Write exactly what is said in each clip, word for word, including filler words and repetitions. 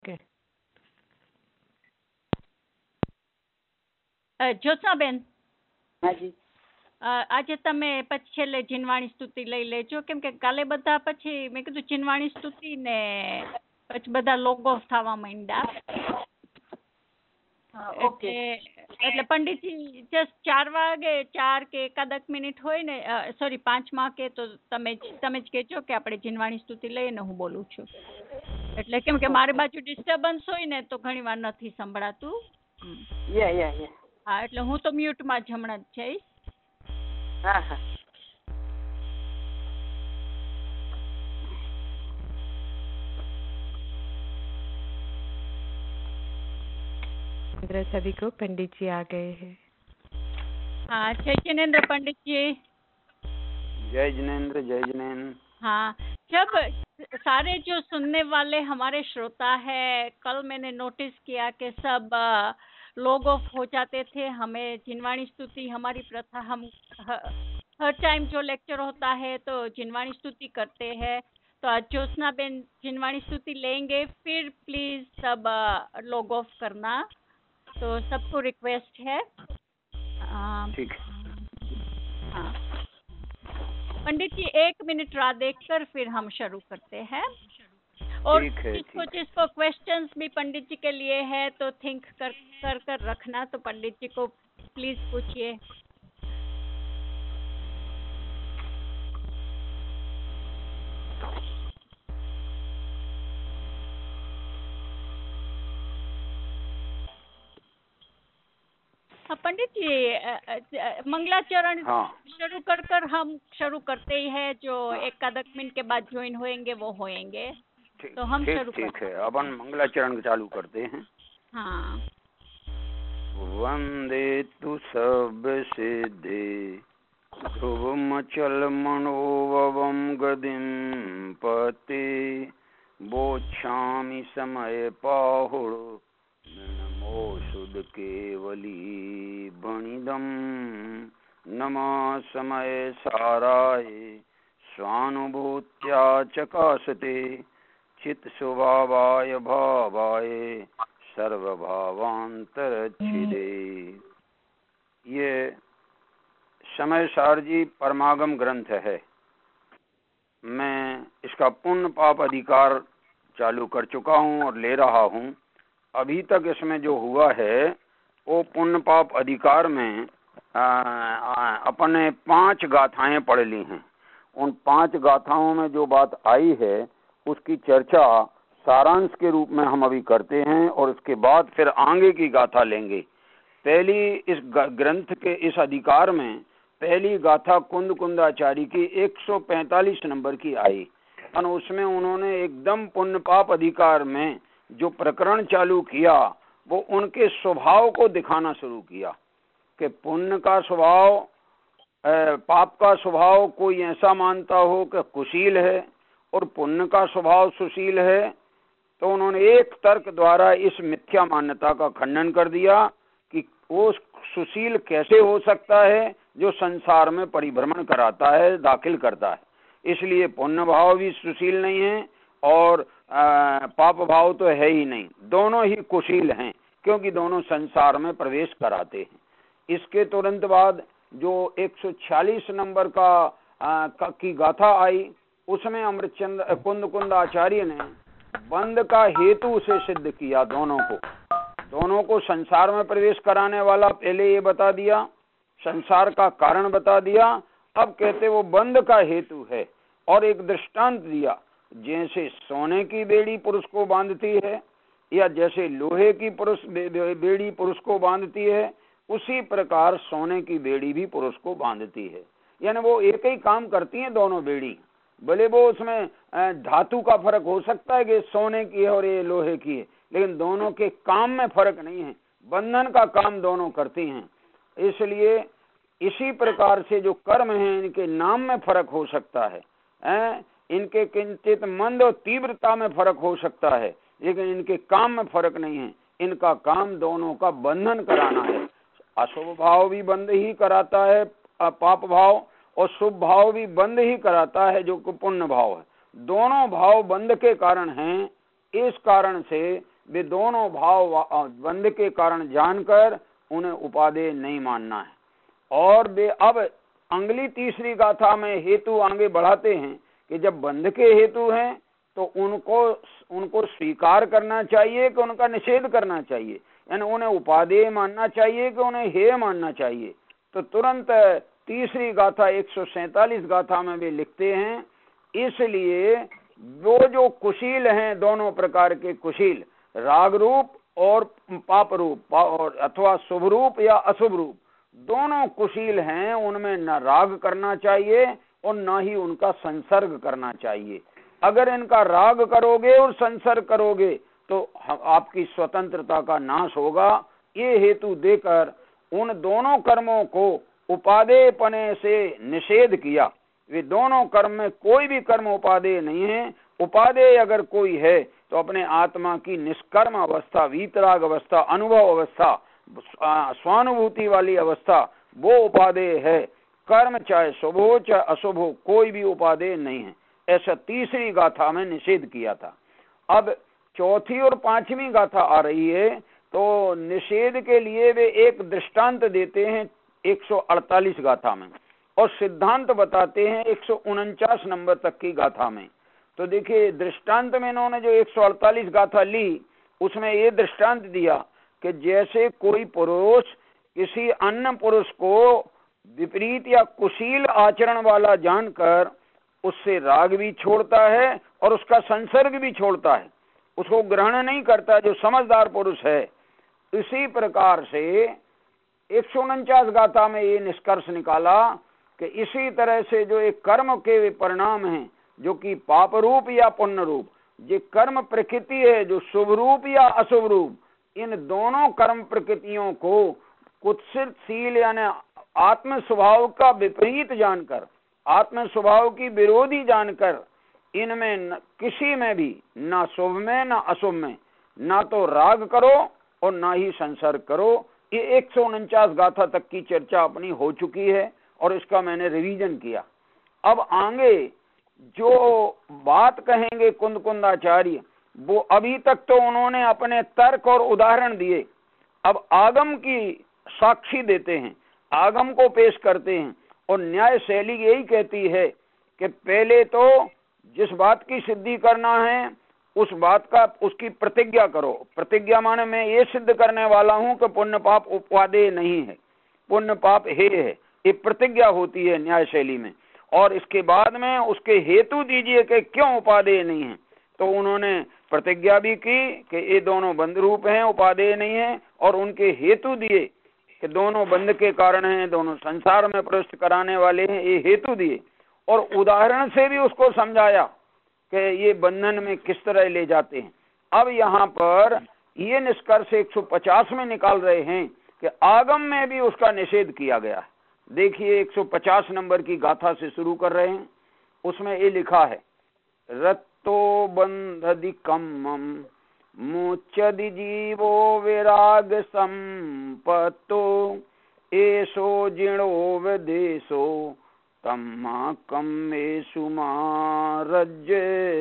Okay. અ, જ્યોત્સનાબેન, હાજી. અ, આજે તમે પછી છેલ્લે જીનવાણી સ્તુતિ લઈ લેજો, કેમ કે કાલે બધા પછી મેં કીધું જીનવાણી સ્તુતિ ને પછી બધા લોગ ઓફ થવા માંડ્યા. ઓકે. એટલે એટલે પંડિતજી જસ્ટ ચાર વાગે ચાર કે એકાદક મિનિટ હોય ને, સોરી પાંચમાં કે તો તમે જ તમે જ કહેજો કે આપણે જીનવાણી સ્તુતિ લઈને હું બોલું છું. એટલે કેમ કે મારી બાજુ ડિસ્ટર્બન્સ હોય ને તો ઘણી વાર નથી સંભળાતું. યા યા યા. હા, એટલે હું તો મ્યુટમાં જ હમણાં જ જઈશ. હા હા. सभी को पंडित जी आ गए हैं. हाँ, जय जिनेन्द्र पंडित जी. जय जिनेन्द्र, जय जिनेन्द्र. हाँ, जब सारे जो सुनने वाले हमारे श्रोता है, कल मैंने नोटिस किया कि सब लोग ऑफ हो जाते थे. हमें जिनवाणी स्तुति हमारी प्रथा, हम हर टाइम जो लेक्चर होता है तो जिनवाणी स्तुति करते हैं. तो आज ज्योत्सना बेन जिनवाणी स्तुति लेंगे, फिर प्लीज सब लोग ऑफ करना. तो सबको रिक्वेस्ट है. ठीक. हाँ, पंडित जी एक मिनट राह देखकर फिर हम शुरू करते हैं. और जिसको जिसको क्वेश्चंस भी पंडित जी के लिए है तो थिंक कर कर कर रखना. तो पंडित जी को प्लीज पूछिए. पंडित जी मंगलाचरण शुरू कर कर हम शुरू करते ही है. जो एक आध मिनट के बाद ज्वाइन होएंगे वो होएंगे. तो हम शुरू ठीक है, अपन मंगलाचरण चालू करते हैं. हाँ. वंदे तु सब सिद्धे ध्रुवमचल मनोवम गदिम पते बोच्छामि समय पाहुड़ नमो शुद्ध केवली बणिदम नमः समय साराय स्वानुभूत्या चकासते चित स्वभावाय भावाय सर्वभावांतर छिदे. ये समय सार जी परमागम ग्रंथ है. मैं इसका पुण्य पाप अधिकार चालू कर चुका हूँ और ले रहा हूँ. अभी तक इसमें जो हुआ है वो पुण्य पाप अधिकार में आ, आ, अपने पांच गाथाएं पढ़ ली हैं. उन पांच गाथाओं में जो बात आई है उसकी चर्चा सारांश के रूप में हम अभी करते हैं और उसके बाद फिर आगे की गाथा लेंगे. पहली इस ग्रंथ के इस अधिकार में पहली गाथा कुंद कुंदाचारी की एक सौ पैंतालीस नंबर की आई और उसमें उन्होंने एकदम पुण्य पाप अधिकार में जो प्रकरण चालू किया वो उनके स्वभाव को दिखाना शुरू किया कि पुण्य का स्वभाव, पाप का स्वभाव कोई ऐसा मानता हो कि कुशील है और पुण्य का स्वभाव सुशील है. तो उन्होंने एक तर्क द्वारा इस मिथ्या मान्यता का खंडन कर दिया कि वो सुशील कैसे हो सकता है जो संसार में परिभ्रमण कराता है, दाखिल करता है. इसलिए पुण्य भाव भी सुशील नहीं है और आ, पाप भाव तो है ही नहीं. दोनों ही कुशील हैं क्योंकि दोनों संसार में प्रवेश कराते हैं. इसके तुरंत बाद जो एक सौ छियालीस नंबर का, आ, का की गाथा आई उसमें अमृतचंद कुंद कुंद आचार्य ने बंध का हेतु से सिद्ध किया. दोनों को दोनों को संसार में प्रवेश कराने वाला पहले ये बता दिया, संसार का कारण बता दिया. अब कहते वो बंध का हेतु है और एक दृष्टांत दिया. जैसे सोने की बेड़ी पुरुष को बांधती है या जैसे लोहे की पुरुष बेड़ी पुरुष को बांधती है, उसी प्रकार सोने की बेड़ी भी पुरुष को बांधती है. यानी वो एक ही काम करती हैं दोनों बेड़ी. भले वो उसमें धातु का फर्क हो सकता है कि सोने की है और ये लोहे की है, लेकिन दोनों के काम में फर्क नहीं है. बंधन का काम दोनों करती हैं. इसलिए इसी प्रकार से जो कर्म है इनके नाम में फर्क हो सकता है, है? इनके किंचित मंद और तीव्रता में फर्क हो सकता है, लेकिन इनके काम में फर्क नहीं है. इनका काम दोनों का बंधन कराना है. अशुभ भाव भी बंद ही कराता है पाप भाव, और शुभ भाव भी बंद ही कराता है जो पुण्य भाव है. दोनों भाव बंद के कारण हैं. इस कारण से वे दोनों भाव बंध के कारण जानकर उन्हें उपादेय नहीं मानना है। और वे अब अगली तीसरी गाथा में हेतु आगे बढ़ाते हैं कि जब बंध के हेतु हैं तो उनको उनको स्वीकार करना चाहिए कि उनका निषेध करना चाहिए, यानी उन्हें उपादेय मानना चाहिए कि उन्हें हेय मानना चाहिए। तो तुरंत तीसरी गाथा एक सौ सैतालीस गाथा में वे लिखते हैं, इसलिए वो जो कुशील हैं, दोनों प्रकार के कुशील, राग रूप और पाप रूप और अथवा शुभ रूप या अशुभ रूप, दोनों कुशील हैं, उनमें न राग करना चाहिए और न ही उनका संसर्ग करना चाहिए। अगर इनका राग करोगे और संसर्ग करोगे तो आपकी स्वतंत्रता का नाश होगा। ये हेतु देकर उन दोनों कर्मों को उपादेयपने से निषेध किया। वे दोनों कर्म में कोई भी कर्म उपादेय नहीं है। उपादेय अगर कोई है तो अपने आत्मा की निष्कर्म अवस्था, वीतराग अवस्था, अनुभव अवस्था, स्वानुभूति वाली अवस्था, वो उपादेय है। कर्म चाहे शुभ हो चाहे अशुभ हो, कोई भी उपादेय नहीं है। ऐसा तीसरी गाथा में निषेध किया था। अब चौथी और पांचवी गाथा आ रही है तो निषेध के लिए वे एक दृष्टांत देते हैं एक सौ अड़तालीस गाथा में, और सिद्धांत बताते हैं एक सौ उनचास नंबर तक की गाथा में। तो देखिए, दृष्टांत में इन्होंने जो एक सौ अड़तालीस गाथा ली उसमें ये दृष्टांत दिया कि जैसे कोई पुरुष किसी अन्य पुरुष को विपरीत या कुशील आचरण वाला जानकर उससे राग भी छोड़ता है और उसका संसर्ग भी छोड़ता है, उसको ग्रहण नहीं करता, जो समझदार पुरुष है। इसी प्रकार से एक सौ उनचास गाथा में ये निष्कर्ष निकाला कि इसी तरह से जो एक कर्म के परिणाम हैं, जो कि पाप रूप या पुण्य रूप, ये कर्म प्रकृति है जो शुभ रूप या अशुभ रूप, इन दोनों कर्म प्रकृतियों को कुत्सितशील यानी आत्म स्वभाव का विपरीत जानकर, आत्म स्वभाव की विरोधी जानकर, इनमें न, किसी में भी ना शुभ में ना अशुभ में ना तो राग करो और ना ही संसर्ग करो। ये एक सौ उनचास गाथा तक की चर्चा अपनी हो चुकी है और इसका मैंने रिवीजन किया। अब आगे जो बात कहेंगे कुंद कुंदाचार्य, वो अभी तक तो उन्होंने अपने तर्क और उदाहरण दिए, अब आगम की साक्षी देते हैं, आगम को पेश करते हैं। और न्याय शैली यही कहती है कि पहले तो जिस बात की सिद्धि करना है उस बात का उसकी प्रतिज्ञा करो। प्रतिज्ञा माने मैं ये सिद्ध करने वाला हूं कि पुण्य पाप उपादेय नहीं है, पुण्य पाप हे है, ये प्रतिज्ञा होती है न्याय शैली में। और इसके बाद में उसके हेतु दीजिए कि क्यों उपादेय नहीं है। तो उन्होंने प्रतिज्ञा भी की कि ये दोनों बंध रूप हैं, उपादेय नहीं है, और उनके हेतु दिए कि दोनों बंध के कारण हैं, दोनों संसार में प्रविष्ट कराने वाले हैं, ये हेतु दिए। और उदाहरण से भी उसको समझाया कि ये बंधन में किस तरह ले जाते हैं। अब यहाँ पर ये निष्कर्ष एक सौ पचास में निकाल रहे हैं कि आगम में भी उसका निषेध किया गया है। देखिए, एक सौ पचास नंबर की गाथा से शुरू कर रहे हैं। उसमें ये लिखा है, रत्तो बंधदि कम्मम मुच्यदि जीवो विराग संपत्तो एषो जिणो विदेशो तम्मा कम्मेषु मारज्य।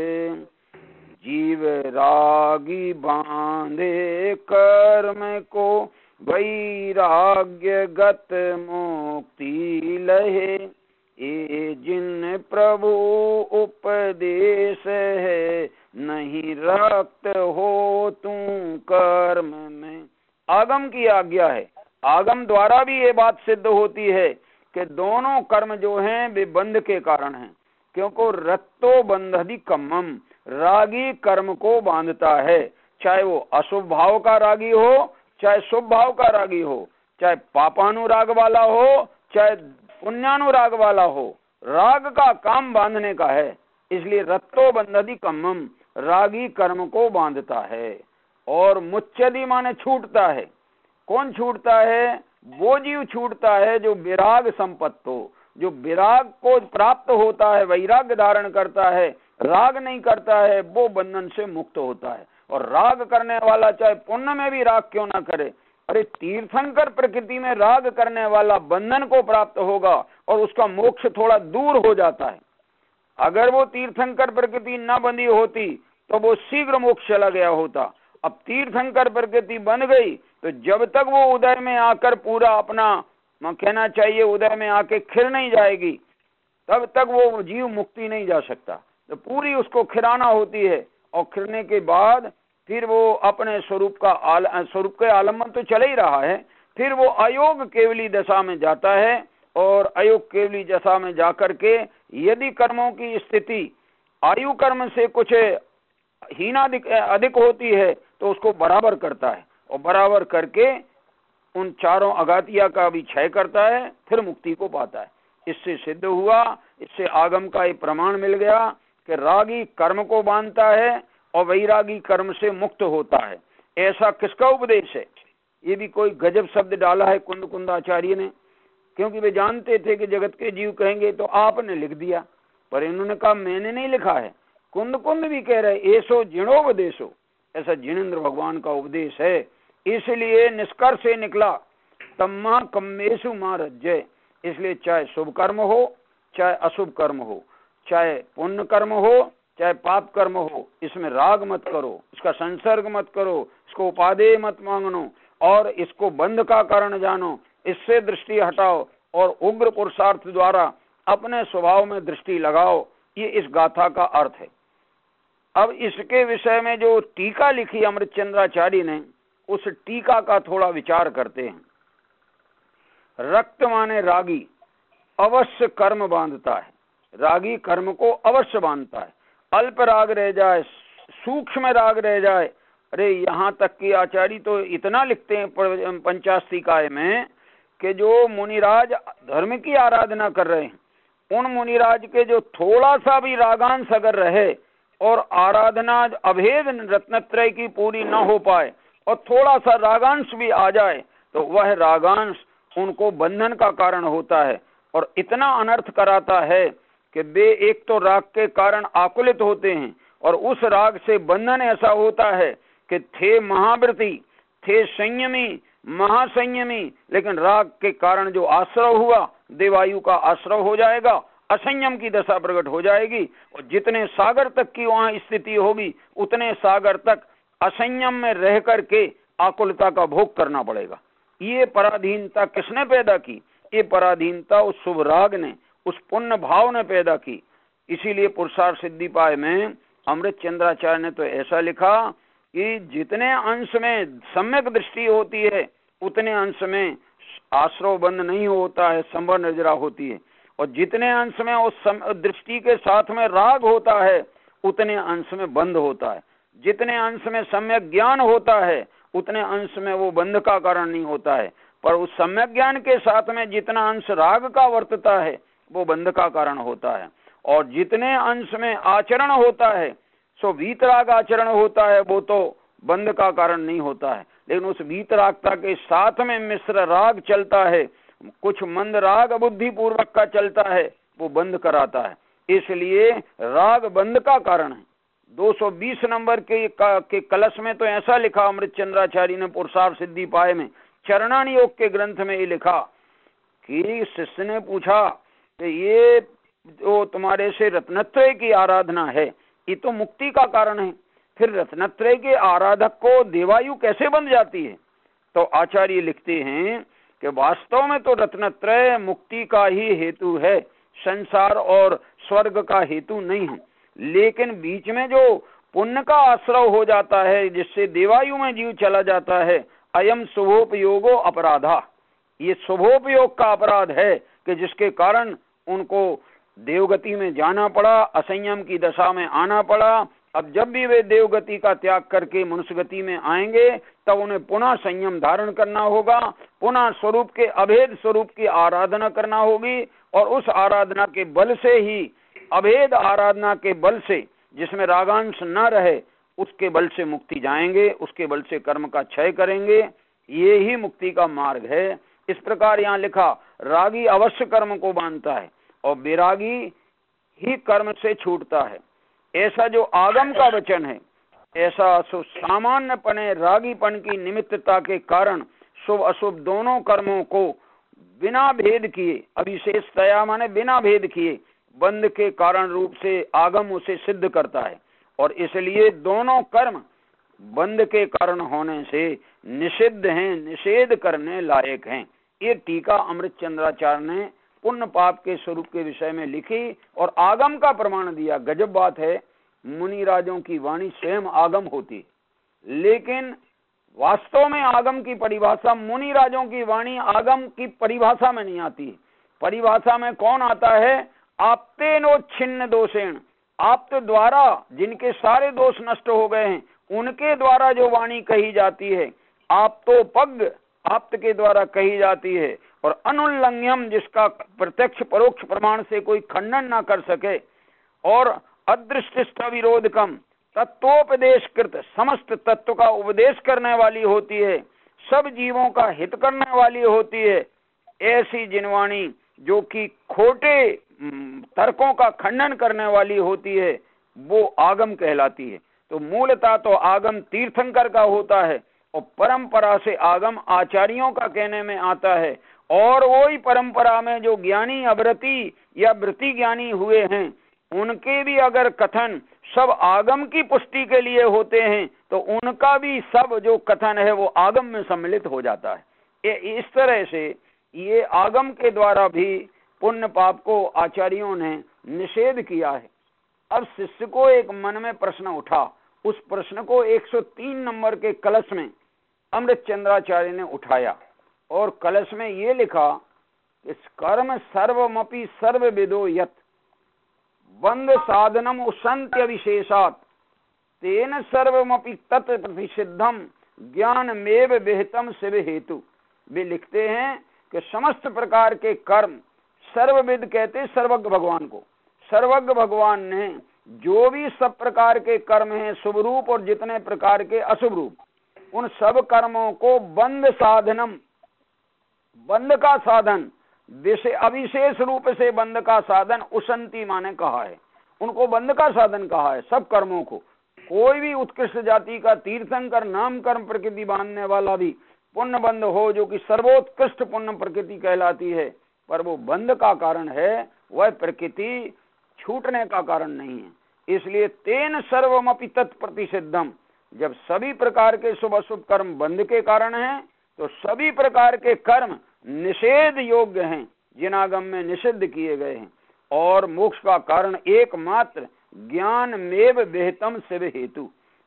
जीव रागी बांधे कर्म को वैराग्य गत मुक्ति लहे। ये जिन प्रभु उपदेश है नहीं रक्त हो तू कर्म में। आगम की आज्ञा है, आगम द्वारा भी ये बात सिद्ध होती है कि दोनों कर्म जो हैं वे बंध के कारण हैं, क्योंकि रत्तो बंधदि कम्मम, रागी कर्म को बांधता है, चाहे वो अशुभ भाव का रागी हो चाहे शुभ भाव का रागी हो, चाहे पापानुराग वाला हो चाहे पुण्यानुराग वाला हो, राग का काम बांधने का है। इसलिए रत्तो बंधदि कम्मम, रागी कर्म को बांधता है। और मुच्यदि माने छूटता है। कौन छूटता है? वो जीव छूटता है जो विराग संपत्त हो, जो विराग को प्राप्त होता है, वैराग्य धारण करता है, राग नहीं करता है, वो बंधन से मुक्त होता है। और राग करने वाला चाहे पुण्य में भी राग क्यों ना करे, अरे तीर्थंकर प्रकृति में राग करने वाला बंधन को प्राप्त होगा और उसका मोक्ष थोड़ा दूर हो जाता है। अगर वो तीर्थंकर प्रकृति न बंधी होती तो वो शीघ्र मोक्ष चला गया होता। अब तीर्थंकर प्रकृति बन गई तो जब तक वो उदय में आकर पूरा अपना कहना चाहिए उदय में आके खिर नहीं जाएगी तब तक वो जीव मुक्ति नहीं जा सकता। तो पूरी उसको खिराना होती है और खिरने के बाद फिर वो अपने स्वरूप का आल स्वरूप के आलम्बन तो चल ही रहा है, फिर वो अयोग केवली दशा में जाता है और अयोग केवली दशा में जाकर के यदि कर्मों की स्थिति आयु कर्म से कुछ हीनाधिक अधिक होती है तो उसको बराबर करता है और बराबर करके उन चारों अगातिया का भी क्षय करता है, फिर मुक्ति को पाता है। इससे सिद्ध हुआ, इससे आगम का एक प्रमाण मिल गया कि रागी कर्म को बांधता है और वैरागी कर्म से मुक्त होता है। ऐसा किसका उपदेश है? ये भी कोई गजब शब्द डाला है कुंद कुंदाचार्य ने, क्योंकि वे जानते थे कि जगत के जीव कहेंगे तो आपने लिख दिया, पर इन्होंने कहा मैंने नहीं लिखा है। कुंद कुंद भी कह रहे ऐसो जिणोपदेशो, ऐसा जिनेन्द्र भगवान का उपदेश है। इसलिए निष्कर्ष से निकला तम्मा कम्मेशु मां रज्जय। इसलिए चाहे शुभ कर्म हो चाहे अशुभ कर्म हो, चाहे पुण्य कर्म हो चाहे पाप कर्म हो, इसमें राग मत करो, इसका संसर्ग मत करो, इसको उपादेय मत मांगनो और इसको बंध का कारण जानो, इससे दृष्टि हटाओ और उग्र पुरुषार्थ द्वारा अपने स्वभाव में दृष्टि लगाओ। ये इस गाथा का अर्थ है। अब इसके विषय में जो टीका लिखी अमृतचंद्राचार्य ने, उस टीका का थोड़ा विचार करते हैं। रक्त माने रागी अवश्य कर्म बांधता है, रागी कर्म को अवश्य बांधता है। अल्प राग रह जाए, सूक्ष्म राग रह जाए, अरे यहाँ तक कि आचार्य तो इतना लिखते हैं पंचास्तिकाय में कि जो मुनिराज धर्म की आराधना कर रहे हैं, उन मुनिराज के जो थोड़ा सा भी रागांश अगर रहे और आराधना अभेद रत्नत्रय की पूरी न हो पाए और थोड़ा सा रागांश भी आ जाए तो वह रागांश उनको बंधन का कारण होता है और इतना अनर्थ कराता है कि वे एक तो राग के कारण आकुलित होते हैं और उस राग से बंधन ऐसा होता है कि थे महाव्रती, थे संयमी, महासंयमी, लेकिन राग के कारण जो आश्रय हुआ देवायु का आश्रय हो जाएगा, असंयम की दशा प्रकट हो जाएगी और जितने सागर तक की वहां स्थिति होगी उतने सागर तक असंयम में रह करके आकुलता का भोग करना पड़ेगा। ये पराधीनता किसने पैदा की? ये पराधीनता उस शुभ राग ने, उस पुण्य भाव ने पैदा की। इसीलिए पुरुषार्थ सिद्धि पाए में अमृत चंद्राचार्य ने तो ऐसा लिखा कि जितने अंश में सम्यक दृष्टि होती है उतने अंश में आश्रव बंद नहीं होता है, संवर निर्जरा होती है, और जितने अंश में उस दृष्टि के साथ में राग होता है उतने अंश में बंद होता है। जितने अंश में सम्यक ज्ञान होता है उतने अंश में वो बंध का कारण नहीं होता है, पर उस सम्यक ज्ञान के साथ में जितना अंश राग का वर्तता है वो बंध का कारण होता है, और जितने अंश में आचरण होता है सो वीतराग आचरण होता है वो तो बंध का कारण नहीं होता है। लेकिन उस वीतरागता के साथ में मिश्र राग चलता है, कुछ मंद राग बुद्धि पूर्वक का चलता है, वो बंद कराता है। इसलिए राग बंद का कारण है। दो सौ बीस नंबर के, के कलश में तो ऐसा लिखा अमृत चंद्राचार्य ने पुरुषार्थ सिद्धि पाए में, चरणान योग के ग्रंथ में ये लिखा कि शिष्य ने पूछा कि ये जो तुम्हारे से रत्नत्रय की आराधना है ये तो मुक्ति का कारण है, फिर रत्नत्रय के आराधक को देवायु कैसे बन जाती है? तो आचार्य लिखते हैं कि वास्तव में तो रत्नत्रय मुक्ति का ही हेतु है, संसार और स्वर्ग का हेतु नहीं है। लेकिन बीच में जो पुण्य का आश्रय हो जाता है जिससे देवायु में जीव चला जाता है, अयम शुभोपयोगो अपराधा, ये शुभोपयोग का अपराध है कि जिसके कारण उनको देवगति में जाना पड़ा, असंयम की दशा में आना पड़ा। अब जब भी वे देवगति का त्याग करके मनुष्य गति में आएंगे तब उन्हें पुनः संयम धारण करना होगा, पुनः स्वरूप के अभेद स्वरूप की आराधना करना होगी, और उस आराधना के बल से ही, अभेद आराधना के बल से जिसमें रागांश न रहे, उसके बल से मुक्ति जाएंगे, उसके बल से कर्म का क्षय करेंगे। ये ही मुक्ति का मार्ग है। इस प्रकार यहाँ लिखा, रागी अवश्य कर्म को बांधता है और वैरागी ही कर्म से छूटता है। ऐसा जो आगम का वचन है, ऐसा सामान्यपने रागीपन की निमित्तता के कारण शुभ अशुभ दोनों कर्मों को बिना भेद किए, अविशेषतया माने बिना भेद किए, बंध के कारण रूप से आगम उसे सिद्ध करता है। और इसलिए दोनों कर्म बंध के कारण होने से निषिद्ध हैं, निषेध करने लायक हैं। ये टीका अमृत चंद्राचार्य ने पुण्य पाप के स्वरूप के विषय में लिखी और आगम का प्रमाण दिया। गजब बात है, मुनि राजों की वाणी स्वयं आगम होती, लेकिन वास्तव में आगम की परिभाषा, मुनि राजों की वाणी आगम की परिभाषा में नहीं आती। परिभाषा में कौन आता है? आप्तेनो छिन्न दोषेण, आप्त द्वारा जिनके सारे दोष नष्ट हो गए हैं उनके द्वारा जो वाणी कही जाती है, आप्तोपग आप्त के द्वारा कही जाती है, और अनुल्लंघ्यम जिसका प्रत्यक्ष परोक्ष प्रमाण से कोई खंडन ना कर सके, और अदृष्टिष्ठ विरोधकम तत्वोपदेश कृत समस्त तत्व का उपदेश करने वाली होती है, सब जीवों का हित करने वाली होती है। ऐसी जिनवाणी जो कि खोटे तर्कों का खंडन करने वाली होती है वो आगम कहलाती है। तो मूलतः तो आगम तीर्थंकर का होता है और परंपरा से आगम आचार्यों का कहने में आता है, और वही परंपरा में जो ज्ञानी अवृति या वृत्ति ज्ञानी हुए हैं उनके भी अगर कथन सब आगम की पुष्टि के लिए होते हैं तो उनका भी सब जो कथन है वो आगम में सम्मिलित हो जाता है। ये इस तरह से ये आगम के द्वारा भी पुण्य पाप को आचार्यों ने निषेध किया है। अब शिष्य को एक मन में प्रश्न उठा, उस प्रश्न को एक सौ तीन नंबर के कलश में अमृत चंद्राचार्य ने उठाया और कलश में ये लिखा कि कर्म सर्वमपि सर्वविदो यत् बंध साधनम उसंत्य विशेषात तेन सर्वमपि तत् प्रतिषिद्धम ज्ञान मेव विहितम शिव हेतु। वे लिखते हैं कि समस्त प्रकार के कर्म, सर्वविद कहते सर्वज्ञ भगवान को, सर्वज्ञ भगवान ने जो भी सब प्रकार के कर्म हैं शुभ रूप और जितने प्रकार के अशुभ रूप, उन सब कर्मों को बंध साधनम, बंध का साधन, अविशेष रूप से बंध का साधन उसंती माने कहा है, उनको बंध का साधन कहा है सब कर्मों को। कोई भी उत्कृष्ट जाति का तीर्थंकर नाम कर्म प्रकृति बांधने वाला भी पुण्य बंध हो जो कि सर्वोत्कृष्ट पुण्य प्रकृति कहलाती है, पर वो बंध का कारण है, वह प्रकृति छूटने का कारण नहीं है। इसलिए तेन सर्वमपि तत्प्रतिषिद्धम, जब सभी प्रकार के शुभ अशुभ कर्म बंध के कारण हैं तो सभी प्रकार के कर्म निषेध योग्य हैं, जिनागम में निषिद्ध किए गए हैं, और मोक्ष का कारण एकमात्र ज्ञान मेव विहितम शिव हेतु,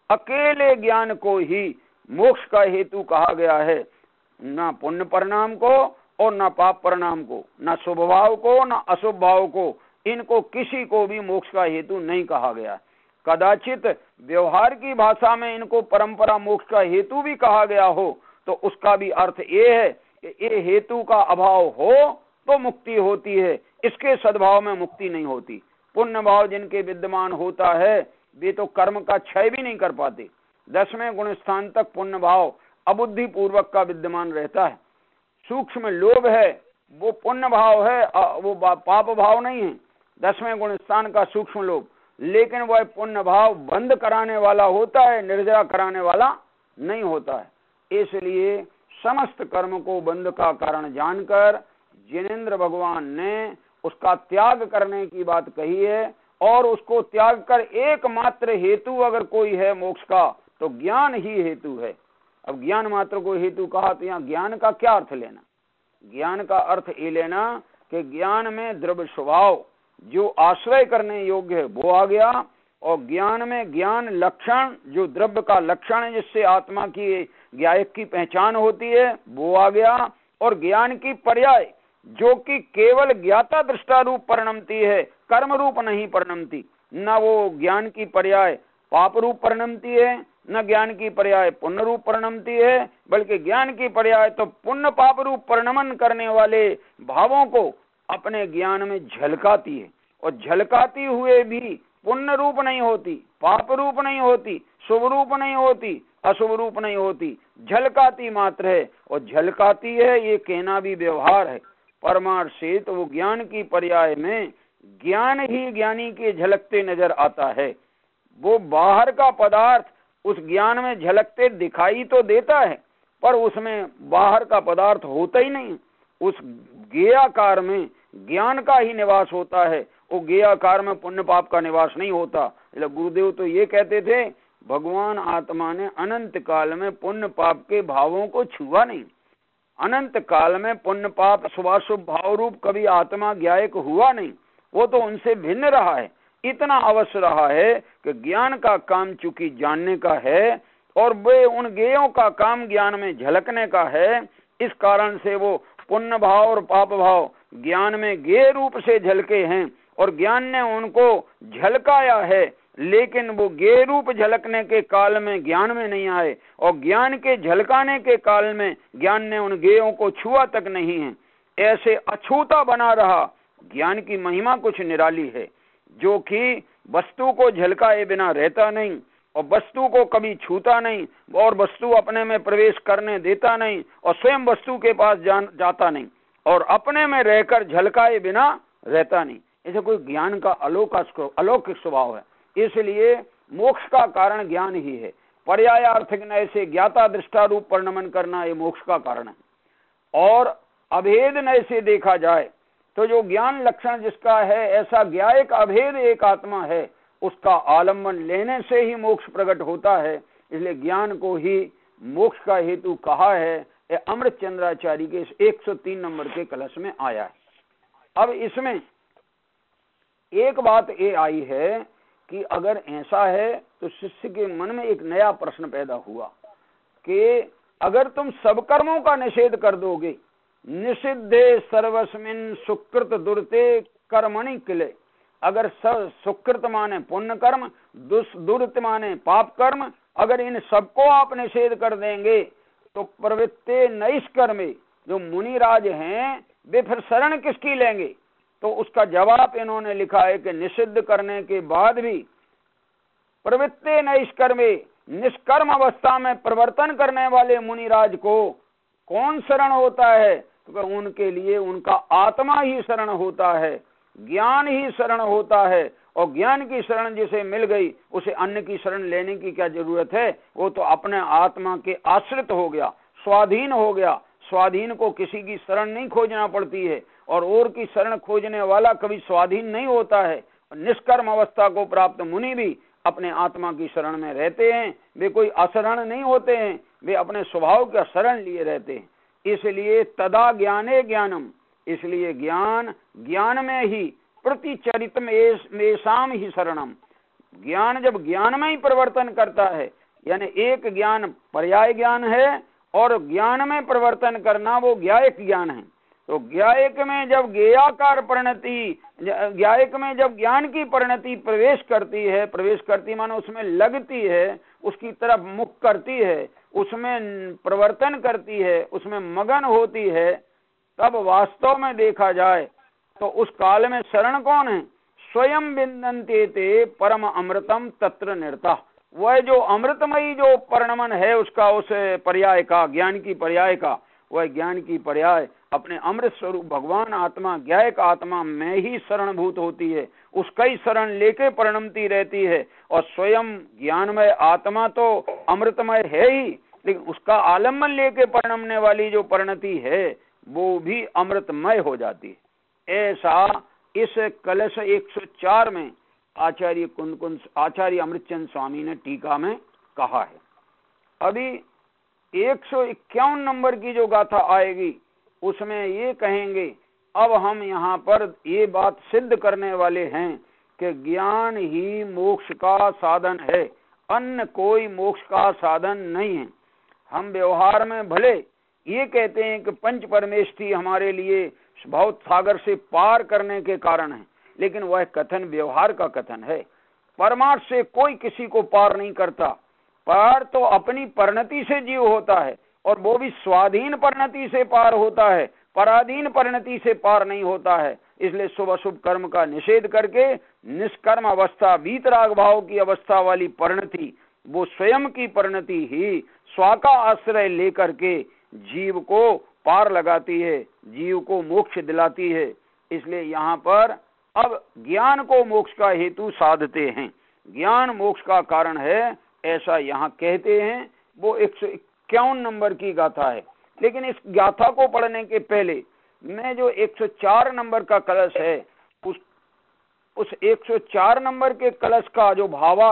अकेले ज्ञान को ही मोक्ष का हेतु कहा गया है, ना पुण्य परिणाम को और ना पाप परिणाम को, ना शुभ भाव को ना अशुभ भाव को, इनको किसी को भी मोक्ष का हेतु नहीं कहा गया। कदाचित व्यवहार की भाषा में इनको परंपरा मोक्ष का हेतु भी कहा गया हो तो उसका भी अर्थ ये है कि ये हेतु का अभाव हो तो मुक्ति होती है, इसके सद्भाव में मुक्ति नहीं होती। पुण्य भाव जिनके विद्यमान होता है वे तो कर्म का क्षय भी नहीं कर पाते। दसवें गुण स्थान तक पुण्य भाव अबुद्धि पूर्वक का विद्यमान रहता है। सूक्ष्म लोभ है वो पुण्य भाव है, वो पाप भाव नहीं है, दसवें गुण स्थान का सूक्ष्म लोभ, लेकिन वह पुण्य भाव बंद कराने वाला होता है, निर्जरा कराने वाला नहीं होता है। इसलिए समस्त कर्म को बंध का कारण जानकर जिनेंद्र भगवान ने उसका त्याग करने की बात कही है, और उसको त्याग कर एकमात्र हेतु अगर कोई है मोक्ष का तो ज्ञान ही हेतु है। अब ज्ञान मात्र को हेतु कहा तो यहाँ ज्ञान का क्या अर्थ लेना? ज्ञान का अर्थ ये लेना कि ज्ञान में द्रव्य स्वभाव जो आश्रय करने योग्य है वो आ गया, और ज्ञान में ज्ञान लक्षण जो द्रव्य का लक्षण है जिससे आत्मा की ज्ञायक की पहचान होती है वो आ गया, और ज्ञान की पर्याय जो कि केवल ज्ञाता दृष्टा रूप परिणमती है, कर्म रूप नहीं परिणमती। न वो ज्ञान की पर्याय पाप रूप परिणमती है, न ज्ञान की पर्याय पुण्य रूप परिणमती है, बल्कि ज्ञान की पर्याय तो पुण्य पाप रूप परिणमन करने वाले भावों को अपने ज्ञान में झलकाती है, और झलकाती हुए भी पुण्य रूप नहीं होती, पाप रूप नहीं होती, शुभ रूप नहीं होती, अशुभ रूप नहीं होती, झलकाती मात्र है। और झलकाती है ये कहना भी व्यवहार है। परमार्थ से तो वो ज्ञान की पर्याय में ज्ञान ही ज्ञानी के झलकते नजर आता है। वो बाहर का पदार्थ उस ज्ञान में झलकते दिखाई तो देता है, पर उसमें बाहर का पदार्थ होता ही नहीं। उस ज्ञेयाकार में ज्ञान का ही निवास होता है, वो ज्ञेयाकार में पुण्य पाप का निवास नहीं होता। गुरुदेव तो ये कहते थे भगवान आत्मा ने अनंत काल में पुण्य पाप के भावों को छुआ नहीं। अनंत काल में पुण्य पाप शुभाशुभ भाव रूप कभी आत्मा ज्ञायक हुआ नहीं, वो तो उनसे भिन्न रहा है। इतना अवश्य रहा है कि ज्ञान का काम चूंकि जानने का है और वे उन ज्ञेयों का काम ज्ञान में झलकने का है, इस कारण से वो पुण्य भाव और पाप भाव ज्ञान में ज्ञेय रूप से झलके हैं और ज्ञान ने उनको झलकाया है, लेकिन वो ज्ञेय रूप झलकने के काल में ज्ञान में नहीं आए और ज्ञान के झलकाने के काल में ज्ञान ने उन ज्ञेयों को छुआ तक नहीं है। ऐसे अछूता बना रहा। ज्ञान की महिमा कुछ निराली है, जो कि वस्तु को झलकाए बिना रहता नहीं और वस्तु को कभी छूता नहीं और वस्तु अपने में प्रवेश करने देता नहीं और स्वयं वस्तु के पास जान जाता नहीं और अपने में रहकर झलकाए बिना रहता नहीं। ऐसे कोई ज्ञान का अलौकिक अलौकिक स्वभाव है। इसलिए मोक्ष का कारण ज्ञान ही है। पर्यायार्थिक नय से ज्ञाता दृष्टा रूप परिणमन करना ये मोक्ष का कारण है। और अभेद नय से देखा जाए तो जो ज्ञान लक्षण जिसका है, ऐसा ज्ञायक अभेद एक आत्मा है, उसका आलम्बन लेने से ही मोक्ष प्रकट होता है। इसलिए ज्ञान को ही मोक्ष का हेतु कहा है। ये अमृत चंद्राचार्य के इस एक सौ तीन नंबर के कलश में आया है। अब इसमें एक बात ये आई है कि अगर ऐसा है तो शिष्य के मन में एक नया प्रश्न पैदा हुआ कि अगर तुम सब कर्मों का निषेध कर दोगे, निषिद्धे सर्वस्मिन् सुकृत दुर्ते कर्मणि किले, अगर सुकृत माने पुण्य कर्म, दुर्त माने पाप कर्म, अगर इन सबको आप निषेध कर देंगे तो प्रवृत्ते नैष्कर्मे, जो मुनिराज हैं वे फिर शरण किसकी लेंगे? तो उसका जवाब इन्होंने लिखा है कि निषिद्ध करने के बाद भी प्रवृत्ते नैष्कर्मे, निष्कर्म अवस्था में प्रवर्तन करने वाले मुनिराज को कौन शरण होता है? तो उनके लिए उनका आत्मा ही शरण होता है, ज्ञान ही शरण होता है। और ज्ञान की शरण जिसे मिल गई उसे अन्य की शरण लेने की क्या जरूरत है? वो तो अपने आत्मा के आश्रित हो गया, स्वाधीन हो गया। स्वाधीन को किसी की शरण नहीं खोजना पड़ती है और और की शरण खोजने वाला कभी स्वाधीन नहीं होता है। निष्कर्म अवस्था को प्राप्त मुनि भी अपने आत्मा की शरण में रहते हैं, वे कोई अशरण नहीं होते हैं, वे अपने स्वभाव का शरण लिए रहते हैं। इसलिए तदा ज्ञाने ज्ञानम, इसलिए ज्ञान ज्ञान में ही प्रतिचरित में शाम ही शरणम, ज्ञान जब ज्ञान में ही परिवर्तन करता है, यानी एक ज्ञान पर्याय ज्ञान है और ज्ञान में परिवर्तन करना वो ज्ञायक ज्ञान है। तो ज्ञायक में जब ज्ञेयाकार परिणति, ज्ञायक में जब ज्ञान की परिणति प्रवेश करती है, प्रवेश करती मानो उसमें लगती है, उसकी तरफ मुख करती है, उसमें प्रवर्तन करती है, उसमें मगन होती है, तब वास्तव में देखा जाए तो उस काल में शरण कौन है? स्वयं विन्दन्ते ते परम अमृतम तत्र निरता, वह जो अमृतमयी जो परिणमन है उसका, उस पर्याय का, ज्ञान की पर्याय का, वह ज्ञान की पर्याय अपने अमृत स्वरूप भगवान आत्मा, ज्ञायक आत्मा में ही शरणभूत होती है, उसका ही शरण लेके परिणमती रहती है। और स्वयं ज्ञानमय आत्मा तो अमृतमय है ही, लेकिन उसका आलम्बन लेके परिणमने वाली जो परिणति है वो भी अमृतमय हो जाती है। ऐसा इस कलश एक सौ चार में आचार्य कुंद कुंद आचार्य अमृतचंद स्वामी ने टीका में कहा है। अभी एक सौ इक्यावन नंबर की जो गाथा आएगी उसमें ये कहेंगे, अब हम यहाँ पर ये बात सिद्ध करने वाले हैं कि ज्ञान ही मोक्ष का साधन है, अन्य कोई मोक्ष का साधन नहीं है। हम व्यवहार में भले ये कहते हैं कि पंच परमेष्ठी हमारे लिए भौत सागर से पार करने के कारण है, लेकिन वह कथन व्यवहार का कथन है। परमार्थ से कोई किसी को पार नहीं करता, पार तो अपनी परिणति से जीव होता है और वो भी स्वाधीन परिणति से पार होता है, पराधीन परिणति से पार नहीं होता है। इसलिए शुभ अशुभ कर्म का निषेध करके निष्कर्म अवस्था, वीतराग भाव की अवस्था वाली परिणति, वो स्वयं की परिणति ही स्वा का आश्रय लेकर के जीव को पार लगाती है, जीव को मोक्ष दिलाती है। इसलिए यहाँ पर अब ज्ञान को मोक्ष का हेतु साधते हैं, ज्ञान मोक्ष का कारण है, ऐसा यहाँ कहते हैं। वो एक सौ इक्यावन नंबर की गाथा है। लेकिन इस गाथा को पढ़ने के पहले मैं जो एक सौ चार नंबर का कलश है, उस उस एक सौ चार नंबर के कलश का जो भावार्थ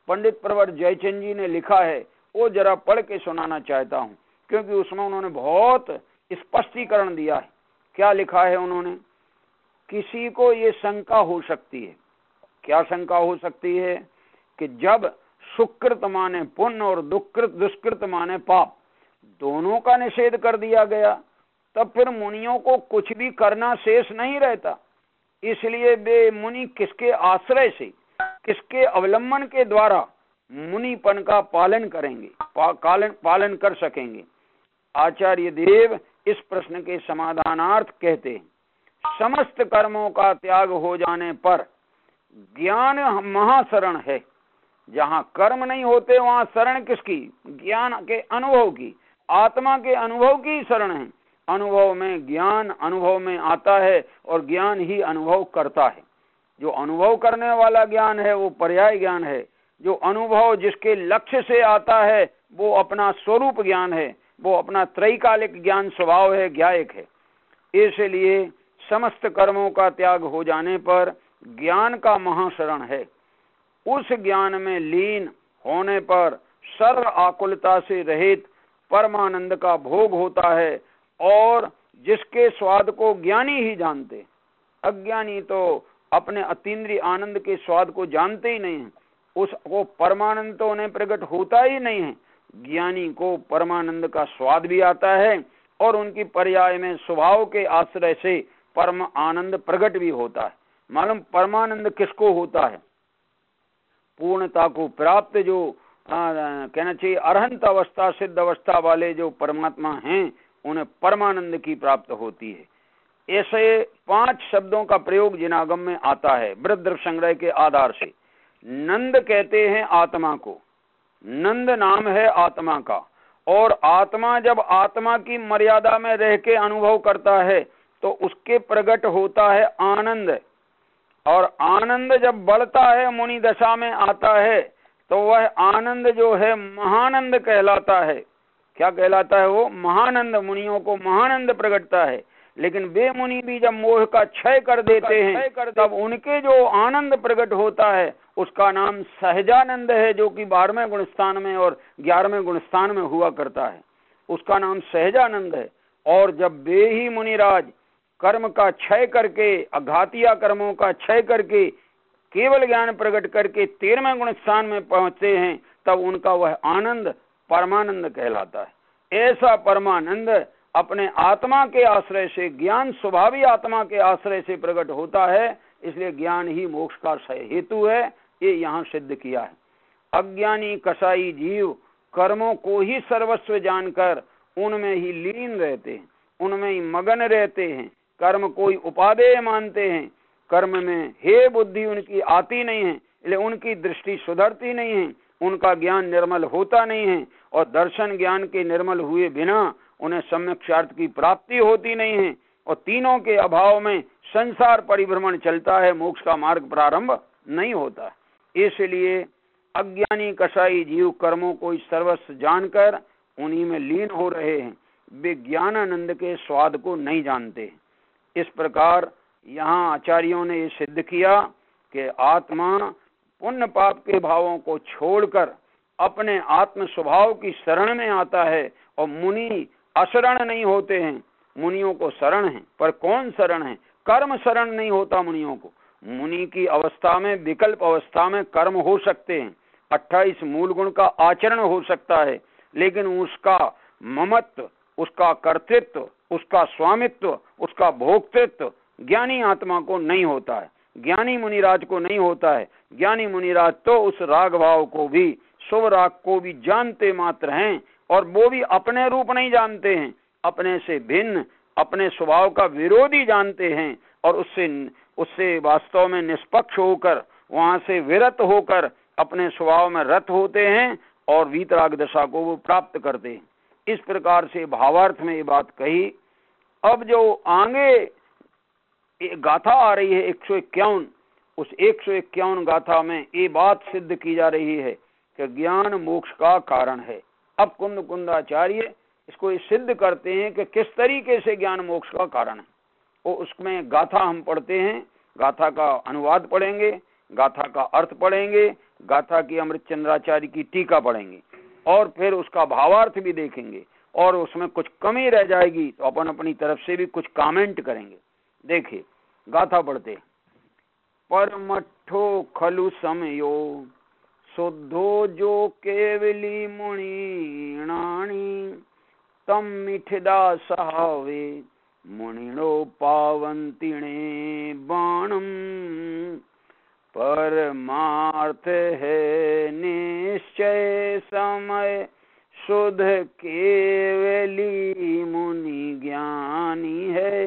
पंडित प्रवर जयचंद जी ने लिखा है वो जरा पढ़ के सुनाना चाहता हूँ, क्योंकि उसमें उन्होंने बहुत स्पष्टीकरण दिया है। क्या लिखा है उन्होंने? किसी को ये शंका हो सकती है, क्या शंका हो सकती है कि जब सुकृत माने पुण्य और दुष्कृत दुष्कृत माने पाप दोनों का निषेध कर दिया गया, तब फिर मुनियों को कुछ भी करना शेष नहीं रहता। इसलिए वे मुनि किसके आश्रय से, किसके अवलंबन के द्वारा मुनिपन का पालन करेंगे, पालन पालन कर सकेंगे। आचार्य देव इस प्रश्न के समाधानार्थ कहते हैं, समस्त कर्मों का त्याग हो जाने पर ज्ञान महाशरण है। जहाँ कर्म नहीं होते वहाँ शरण किसकी? ज्ञान के अनुभव की, आत्मा के अनुभव की शरण है। अनुभव में ज्ञान अनुभव में आता है और ज्ञान ही अनुभव करता है। जो अनुभव करने वाला ज्ञान है वो पर्याय ज्ञान है। जो अनुभव जिसके लक्ष्य से आता है वो अपना स्वरूप ज्ञान है, वो अपना त्रैकालिक ज्ञान स्वभाव है, ज्ञायक है। इसलिए समस्त कर्मों का त्याग हो जाने पर ज्ञान का महाशरण है। उस ज्ञान में लीन होने पर सर्व आकुलता से रहित परमानंद का भोग होता है, और जिसके स्वाद को ज्ञानी ही जानते, अज्ञानी तो अपने अतीन्द्रिय आनंद के स्वाद को जानते ही नहीं है, उसको परमानंद तो उन्हें प्रकट होता ही नहीं है। ज्ञानी को परमानंद का स्वाद भी आता है और उनकी पर्याय में स्वभाव के आश्रय से परम आनंद प्रकट भी होता है। मालूम परमानंद किसको होता है? पूर्णता को प्राप्त जो आ, कहना चाहिए अरहंत अवस्था सिद्ध अवस्था वाले जो परमात्मा हैं उन्हें परमानंद की प्राप्त होती है। ऐसे पांच शब्दों का प्रयोग जिनागम में आता है वृद्ध संग्रह के आधार से। नंद कहते हैं आत्मा को, नंद नाम है आत्मा का, और आत्मा जब आत्मा की मर्यादा में रह के अनुभव करता है तो उसके प्रकट होता है आनंद, और आनंद जब बढ़ता है मुनि दशा में आता है तो वह आनंद जो है महानंद कहलाता है। क्या कहलाता है वो? महानंद। मुनियों को महानंद प्रकटता है। लेकिन वे मुनि भी जब मोह का क्षय कर देते हैं तब उनके जो आनंद प्रकट होता है उसका नाम सहजानंद है, जो कि बारहवें गुणस्थान में और ग्यारहवें गुणस्थान में हुआ करता है। उसका नाम सहजानंद है। और जब वे ही मुनिराज कर्म का क्षय करके, अघातिया कर्मों का क्षय करके केवल ज्ञान प्रकट करके तेरहवें गुण स्थान में पहुंचते हैं तब उनका वह आनंद परमानंद कहलाता है। ऐसा परमानंद अपने आत्मा के आश्रय से, ज्ञान स्वभावी आत्मा के आश्रय से प्रकट होता है। इसलिए ज्ञान ही मोक्ष का हेतु है, ये यहाँ सिद्ध किया है। अज्ञानी कसाई जीव कर्मों को ही सर्वस्व जानकर उनमें ही लीन रहते हैं, उनमें ही मगन रहते हैं, कर्म कोई उपादेय मानते हैं। कर्म में हे बुद्धि उनकी आती नहीं है, इसलिए उनकी दृष्टि सुधरती नहीं है, उनका ज्ञान निर्मल होता नहीं है, और दर्शन ज्ञान के निर्मल हुए बिना उन्हें सम्यक्षार्थ की प्राप्ति होती नहीं है, और तीनों के अभाव में संसार परिभ्रमण चलता है, मोक्ष का मार्ग प्रारंभ नहीं होता। इसलिए अज्ञानी कसाई जीव कर्मों को सर्वस्व जानकर उन्हीं में लीन हो रहे हैं, वे ज्ञानानंद के स्वाद को नहीं जानते। इस प्रकार यहाँ आचार्यों ने ये सिद्ध किया कि आत्मा पुण्य पाप के भावों को छोड़कर अपने आत्म स्वभाव की शरण में आता है, और मुनि अशरण नहीं होते हैं, मुनियों को शरण है। पर कौन शरण है? कर्म शरण नहीं होता मुनियों को। मुनि की अवस्था में, विकल्प अवस्था में कर्म हो सकते हैं, अट्ठाईस मूल गुण का आचरण हो सकता है, लेकिन उसका ममत्व, उसका कर्तृत्व, उसका स्वामित्व, उसका भोक्तृत्व ज्ञानी आत्मा को नहीं होता है, ज्ञानी मुनिराज को नहीं होता है। ज्ञानी मुनिराज तो उस राग भाव को भी, शुभ राग को भी जानते मात्र हैं, और वो भी अपने रूप नहीं जानते हैं, अपने से भिन्न, अपने स्वभाव का विरोधी जानते हैं, और उससे उससे वास्तव में निष्पक्ष होकर, वहां से विरत होकर अपने स्वभाव में रत होते हैं, और वीतराग दशा को वो प्राप्त करते हैं। इस प्रकार से भावार्थ में ये बात कही। अब जो आगे गाथा आ रही है एक सौ इक्यावन, उस एक सौ इक्यावन गाथा में ये बात सिद्ध की जा रही है कि ज्ञान मोक्ष का कारण है। अब कुंद कुंदाचार्य इसको ये सिद्ध करते हैं कि किस तरीके से ज्ञान मोक्ष का कारण है। वो उसमें गाथा हम पढ़ते हैं, गाथा का अनुवाद पढ़ेंगे, गाथा का अर्थ पढ़ेंगे, गाथा की अमृतचंद्राचार्य की टीका पढ़ेंगे और फिर उसका भावार्थ भी देखेंगे और उसमें कुछ कमी रह जाएगी तो अपन अपनी तरफ से भी कुछ कमेंट करेंगे। देखिए गाथा पढ़ते। परमठो खलु समयो शुद्धो जो केवली मुनिणाणी तम मिठदा सहावे मुनिणो पावंतिणे बाणम परमार्थ है निश्चय समय शुद्ध केवली मुनि ज्ञानी है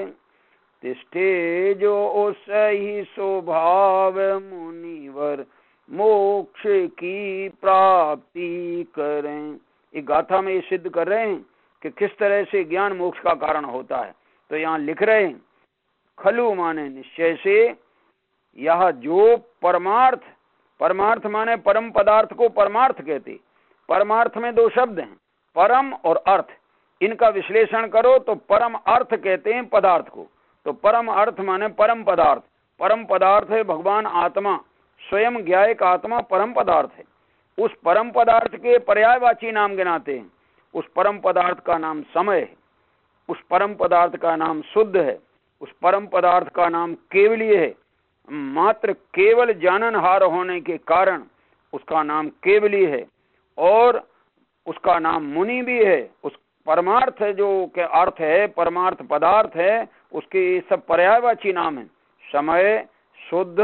तिष्ठे जो सही स्वभाव मुनिवर मोक्ष की प्राप्ति करें। ये गाथा में ये सिद्ध कर रहे हैं कि किस तरह से ज्ञान मोक्ष का कारण होता है। तो यहाँ लिख रहे हैं खलु माने निश्चय से, यह जो परमार्थ, परमार्थ माने परम पदार्थ को परमार्थ कहते। परमार्थ में दो शब्द हैं, परम और अर्थ। इनका विश्लेषण करो तो परम अर्थ कहते हैं पदार्थ को। तो परम अर्थ माने परम पदार्थ। परम पदार्थ है भगवान आत्मा, स्वयं ज्ञायक आत्मा परम पदार्थ है। उस परम पदार्थ के पर्यायवाची नाम गिनाते हैं। उस परम पदार्थ का नाम समय है, उस परम पदार्थ का नाम शुद्ध है, उस परम पदार्थ का नाम केवलीय है। मात्र केवल जाननहार होने के कारण उसका नाम केवली है और उसका नाम मुनि भी है। उस परमार्थ जो के अर्थ है, परमार्थ पदार्थ है, उसके सब पर्यायवाची नाम है, समय, शुद्ध,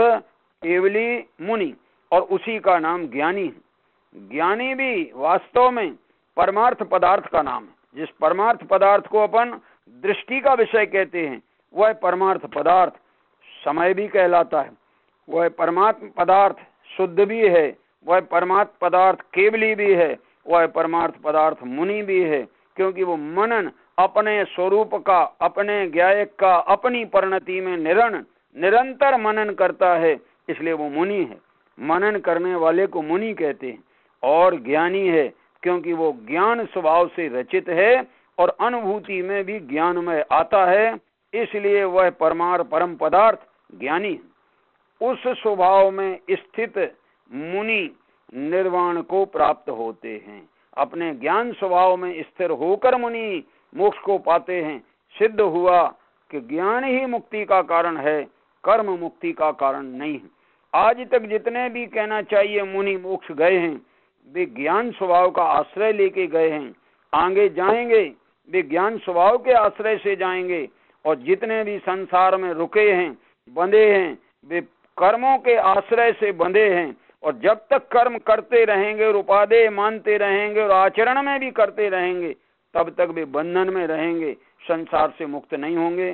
केवली, मुनि, और उसी का नाम ज्ञानी है। ज्ञानी भी वास्तव में परमार्थ पदार्थ का नाम है। जिस परमार्थ पदार्थ को अपन दृष्टि का विषय कहते हैं वह परमार्थ पदार्थ समय भी कहलाता है। वह परमात्म पदार्थ शुद्ध भी है, वह परमार्थ पदार्थ केवली भी है, वह परमार्थ पदार्थ मुनि भी है, क्योंकि वो मनन अपने स्वरूप का, अपने ज्ञायक का, अपनी परिणति में निरण निरंतर मनन करता है, इसलिए वो मुनि है। मनन करने वाले को मुनि कहते हैं। और ज्ञानी है क्योंकि वो ज्ञान स्वभाव से रचित है और अनुभूति में भी ज्ञान में आता है, इसलिए वह परमार परम पदार्थ ज्ञानी है। उस स्वभाव में स्थित मुनि निर्वाण को प्राप्त होते हैं। अपने ज्ञान स्वभाव में स्थिर होकर मुनि मोक्ष को पाते हैं। सिद्ध हुआ कि ज्ञान ही मुक्ति का कारण है, कर्म मुक्ति का कारण नहीं है। आज तक जितने भी कहना चाहिए मुनि मोक्ष गए हैं, वे ज्ञान स्वभाव का आश्रय लेके गए हैं। आगे जाएंगे वे ज्ञान स्वभाव के आश्रय से जाएंगे। और जितने भी संसार में रुके हैं, बंधे हैं, वे कर्मों के आश्रय से बंधे हैं। और जब तक कर्म करते रहेंगे और उपादेय मानते रहेंगे और आचरण में भी करते रहेंगे, तब तक वे बंधन में रहेंगे, संसार से मुक्त नहीं होंगे।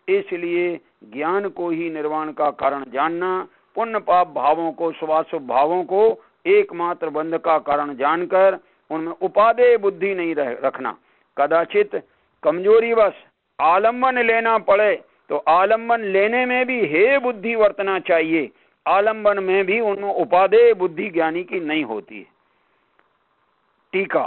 इसलिए ज्ञान को ही निर्वाण का कारण जानना, पुण्य पाप भावों को, शुभाशुभ भावों को एकमात्र बंध का कारण जानकर उनमें उपादेय बुद्धि नहीं रखना। कदाचित कमजोरीवश आलम्बन लेना पड़े तो आलम्बन लेने में भी हे बुद्धि वर्तना चाहिए। आलम्बन में भी उनमें उपादेय बुद्धि ज्ञानी की नहीं होती है। टीका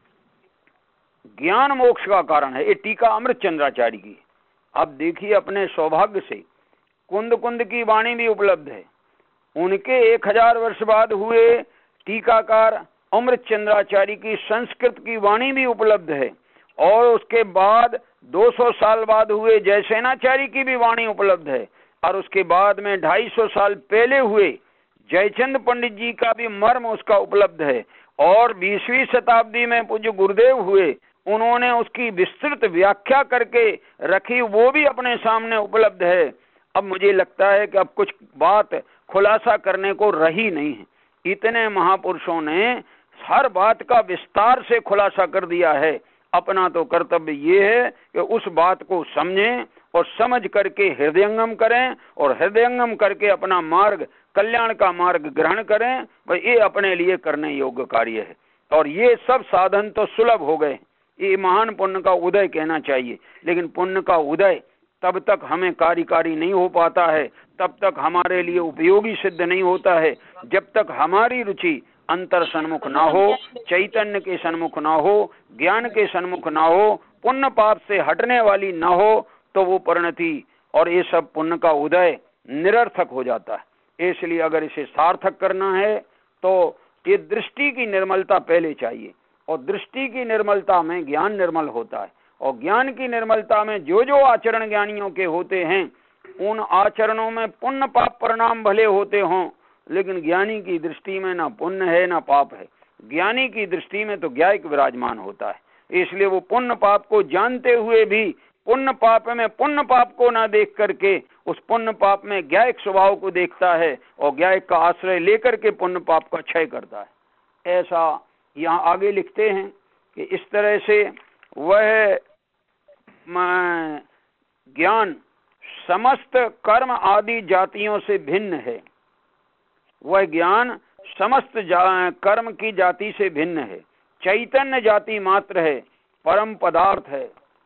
ज्ञान मोक्ष का कारण है। ये टीका अमृतचंद्राचार्य की। अब देखिए अपने सौभाग्य से कुंद कुंद की वाणी भी उपलब्ध है। उनके एक हजार वर्ष बाद हुए टीकाकार अमृतचंद्राचार्य की संस्कृत की वाणी भी उपलब्ध है। और उसके बाद दो सौ साल बाद हुए जयसेनाचार्य की भी वाणी उपलब्ध है। और उसके बाद में ढाई सौ साल पहले हुए जयचंद पंडित जी का भी मर्म उसका उपलब्ध है। और बीसवीं शताब्दी में पूज्य गुरुदेव हुए, उन्होंने उसकी विस्तृत व्याख्या करके रखी, वो भी अपने सामने उपलब्ध है। अब मुझे लगता है कि अब कुछ बात खुलासा करने को रही नहीं है। इतने महापुरुषों ने हर बात का विस्तार से खुलासा कर दिया है। अपना तो कर्तव्य ये है कि उस बात को समझें और समझ करके हृदयंगम करें, और हृदयंगम करके अपना मार्ग, कल्याण का मार्ग ग्रहण करें। भाई ये अपने लिए करने योग्य कार्य है। और ये सब साधन तो सुलभ हो गए। ये महान पुण्य का उदय कहना चाहिए। लेकिन पुण्य का उदय तब तक हमें कार्यकारी नहीं हो पाता है, तब तक हमारे लिए उपयोगी सिद्ध नहीं होता है, जब तक हमारी रुचि अंतर सन्मुख ना हो, चैतन्य के सन्मुख ना हो, ज्ञान के सन्मुख ना हो, पुण्य पाप से हटने वाली ना हो, तो वो परिणति और ये सब पुण्य का उदय निरर्थक हो जाता है। इसलिए अगर इसे सार्थक करना है तो ये दृष्टि की निर्मलता पहले चाहिए, और दृष्टि की निर्मलता में ज्ञान निर्मल होता है, और ज्ञान की निर्मलता में जो जो आचरण ज्ञानियों के होते हैं उन आचरणों में पुण्य पाप परिणाम भले होते हों, लेकिन ज्ञानी की दृष्टि में ना पुण्य है ना पाप है। ज्ञानी की दृष्टि में तो ज्ञायक विराजमान होता है, इसलिए वो पुण्य पाप को जानते हुए भी पुण्य पाप में पुण्य पाप को ना देख करके उस पुण्य पाप में ज्ञायक स्वभाव को देखता है, और ज्ञायक का आश्रय लेकर के पुण्य पाप का क्षय करता है। ऐसा यहाँ आगे लिखते हैं कि इस तरह से वह ज्ञान समस्त कर्म आदि जातियों से भिन्न है, वह ज्ञान समस्त कर्म की जाति से भिन्न है, चैतन्य जाति मात्र है, परम पदार्थ है,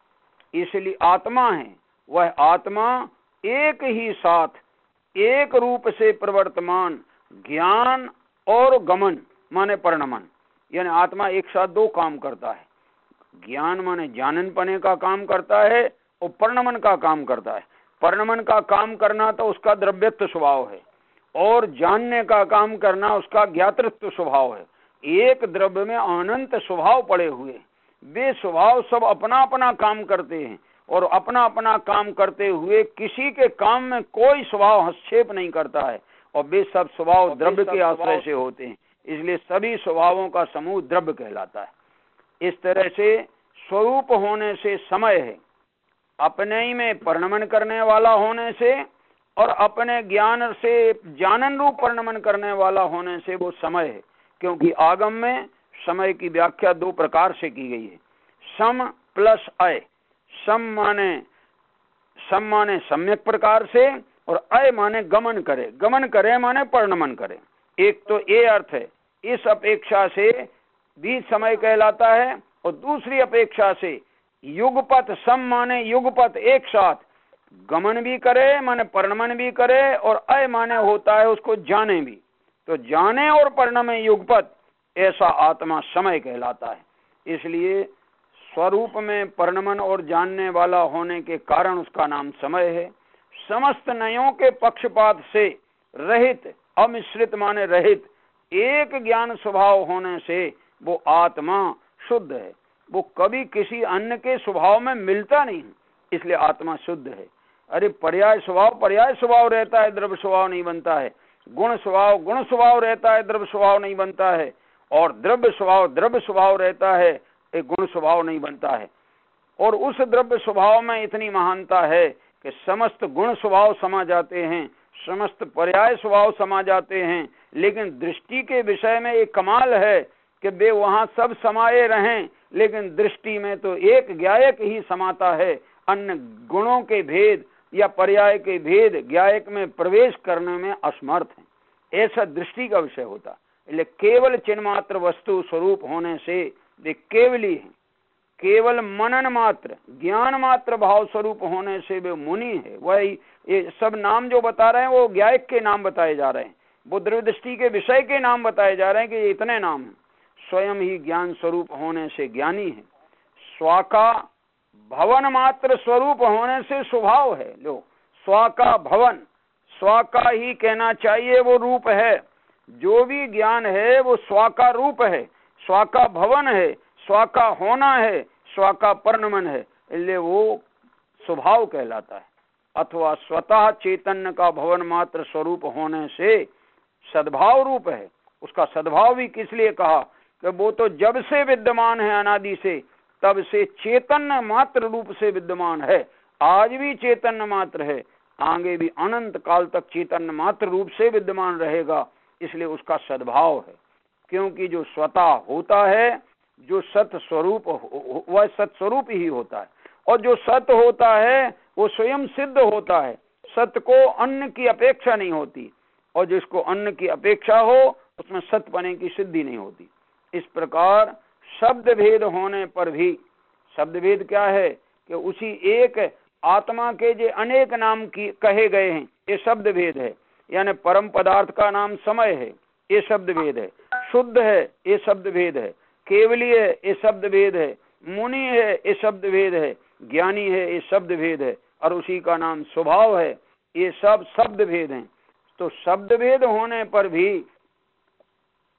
इसलिए आत्मा है। वह आत्मा एक ही साथ एक रूप से प्रवर्तमान ज्ञान और गमन माने परिणमन, यानी आत्मा एक साथ दो काम करता है। ज्ञान माने जानन पने का काम करता है और परिणमन का काम करता है। परिणमन का काम करना तो उसका द्रव्यत्व स्वभाव है, और जानने का काम करना उसका ज्ञातृत्व स्वभाव है। एक द्रव्य में अनंत स्वभाव पड़े हुए, वे स्वभाव सब अपना अपना काम करते हैं, और अपना अपना काम करते हुए किसी के काम में कोई स्वभाव हस्तक्षेप नहीं करता है, और वे सब स्वभाव द्रव्य के आश्रय से होते हैं, इसलिए सभी स्वभावों का समूह द्रव्य कहलाता है। इस तरह से स्वरूप होने से समय है, अपने ही में परिणमन करने वाला होने से और अपने ज्ञान से जानन रूप परिणमन करने वाला होने से वो समय है। क्योंकि आगम में समय की व्याख्या दो प्रकार से की गई है, सम प्लस अय। सम माने सम माने सम्यक प्रकार से, और अय माने गमन करे। गमन करे माने परिणमन करे। एक तो ये अर्थ है, इस अपेक्षा से भी समय कहलाता है, और दूसरी अपेक्षा से युगपत। सम माने युगपत, एक साथ गमन भी करे माने परिणमन भी करे, और अय माने होता है उसको जाने भी, तो जाने और परिणमे युगपत, ऐसा आत्मा समय कहलाता है। इसलिए स्वरूप में परिणमन और जानने वाला होने के कारण उसका नाम समय है। समस्त नयों के पक्षपात से रहित, अमिश्रित माने रहित, एक ज्ञान स्वभाव होने से वो आत्मा शुद्ध है। वो कभी किसी अन्य के स्वभाव में मिलता नहीं, इसलिए आत्मा शुद्ध है। अरे पर्याय स्वभाव पर्याय स्वभाव रहता है, द्रव्य स्वभाव नहीं बनता है। गुण स्वभाव गुण स्वभाव रहता है, द्रव्य स्वभाव नहीं बनता है। और द्रव्य स्वभाव द्रव्य स्वभाव रहता है, एक गुण स्वभाव नहीं बनता है। और उस द्रव्य स्वभाव में इतनी महानता है कि समस्त गुण स्वभाव समा जाते हैं, समस्त पर्याय स्वभाव समा जाते हैं, लेकिन दृष्टि के विषय में एक कमाल है कि वे वहां सब समाये रहें, लेकिन दृष्टि में तो एक ज्ञायक ही समाता है। अन्य गुणों के भेद या पर्याय के भेद ज्ञायक में प्रवेश करने में असमर्थ है। ऐसा दृष्टि का विषय होता, इसलिए केवल चिन्मात्र वस्तु स्वरूप होने से वे केवली हैं। केवल मनन मात्र ज्ञान मात्र भाव स्वरूप होने से वे मुनि है। वही ये सब नाम जो बता रहे हैं वो ज्ञायक के नाम बताए जा रहे हैं, बुद्ध दृष्टि के विषय के नाम बताए जा रहे हैं कि ये इतने नाम हैं। स्वयं ही ज्ञान स्वरूप होने से ज्ञानी है। स्वाका भवन मात्र स्वरूप होने से स्वभाव है। लो, स्वाका भवन, स्वाका ही कहना चाहिए, वो रूप है। जो भी ज्ञान है वो स्वाका रूप है, स्वाका भवन है, स्वाका होना है, स्वाका परिणमन है, इसलिए वो स्वभाव कहलाता है। अथवा स्वतः चैतन्य का भवन मात्र स्वरूप होने से सद्भाव रूप है। उसका सद्भाव भी किस लिए कहा कि वो तो जब से विद्यमान है, अनादि से, तब से चैतन्य मात्र रूप से विद्यमान है। आज भी चैतन्य मात्र है, आगे भी अनंत काल तक चैतन्य मात्र रूप से विद्यमान रहेगा, इसलिए उसका सद्भाव है। क्योंकि जो स्वतः होता है, जो सत स्वरूप, वह सत स्वरूप ही होता है, और जो सत होता है वो स्वयं सिद्ध होता है। सत्य को अन्न की अपेक्षा नहीं होती, और जिसको अन्न की अपेक्षा हो उसमें सत्य पने की सिद्धि नहीं होती। इस प्रकार शब्द भेद होने पर भी, शब्द भेद क्या है कि उसी एक आत्मा के जो अनेक नाम की कहे गए हैं, ये शब्द भेद है। यानी परम पदार्थ का नाम समय है, ये शब्द भेद है। शुद्ध है, ये शब्द भेद है। केवली है, ये शब्द भेद है। मुनि है, ये शब्द भेद है। ज्ञानी है, ये शब्द भेद है। और उसी का नाम स्वभाव है। ये सब शब्द भेद हैं। तो शब्द भेद होने पर भी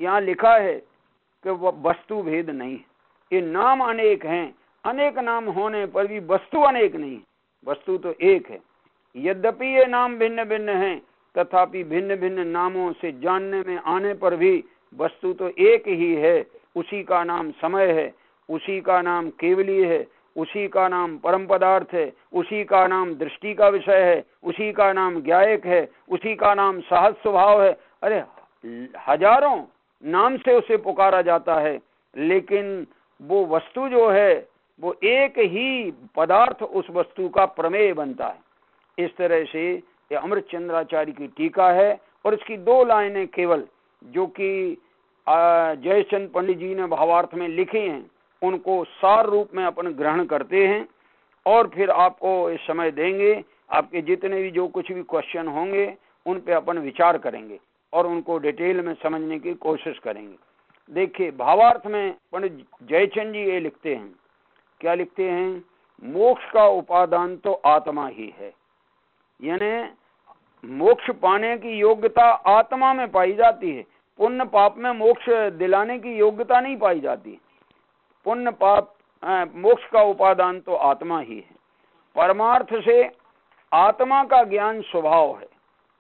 यहाँ लिखा है कि वह वस्तु भेद नहीं है। ये नाम अनेक हैं, अनेक नाम होने पर भी वस्तु अनेक नहीं है, वस्तु तो एक है। यद्यपि ये नाम भिन्न भिन्न हैं, तथापि भिन्न भिन्न नामों से जानने में आने पर भी वस्तु तो एक ही है। उसी का नाम समय है, उसी का नाम केवली है, उसी का नाम परम पदार्थ है, उसी का नाम दृष्टि का विषय है, उसी का नाम ज्ञायक है, उसी का नाम सहज स्वभाव है। अरे हजारों नाम से उसे पुकारा जाता है, लेकिन वो वस्तु जो है वो एक ही पदार्थ उस वस्तु का प्रमेय बनता है। इस तरह से ये अमृत चंद्राचार्य की टीका है और इसकी दो लाइनें केवल जो कि जयचंद पंडित जी ने भावार्थ में लिखी हैं, उनको सार रूप में अपन ग्रहण करते हैं और फिर आपको इस समय देंगे। आपके जितने भी जो कुछ भी क्वेश्चन होंगे उन पे अपन विचार करेंगे और उनको डिटेल में समझने की कोशिश करेंगे। देखिए भावार्थ में पंडित जयचंद जी ये लिखते हैं, क्या लिखते हैं? मोक्ष का उपादान तो आत्मा ही है, यानी मोक्ष पाने की योग्यता आत्मा में पाई जाती है। पुण्य पाप में मोक्ष दिलाने की योग्यता नहीं पाई जाती। पुण्य पाप मोक्ष का उपादान तो आत्मा ही है। परमार्थ से आत्मा का ज्ञान स्वभाव है।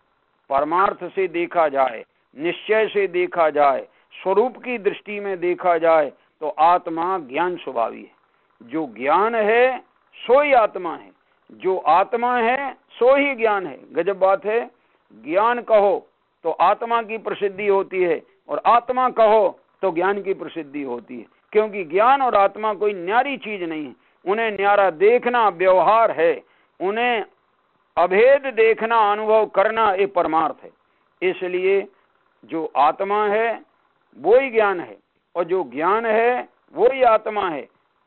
परमार्थ से देखा जाए, निश्चय से देखा जाए, स्वरूप की दृष्टि में देखा जाए तो आत्मा ज्ञान स्वभावी है। जो ज्ञान है सो ही आत्मा है, जो आत्मा है सो ही ज्ञान है। गजब बात है। ज्ञान कहो तो आत्मा की प्रसिद्धि होती है और आत्मा कहो तो ज्ञान की प्रसिद्धि होती है, क्योंकि ज्ञान और आत्मा कोई न्यारी चीज नहीं है। उन्हें न्यारा देखना व्यवहार है, उन्हें अभेद देखना, अनुभव करना ये परमार्थ है। इसलिए जो आत्मा है वो ही ज्ञान है और जो ज्ञान है वो ही आत्मा है।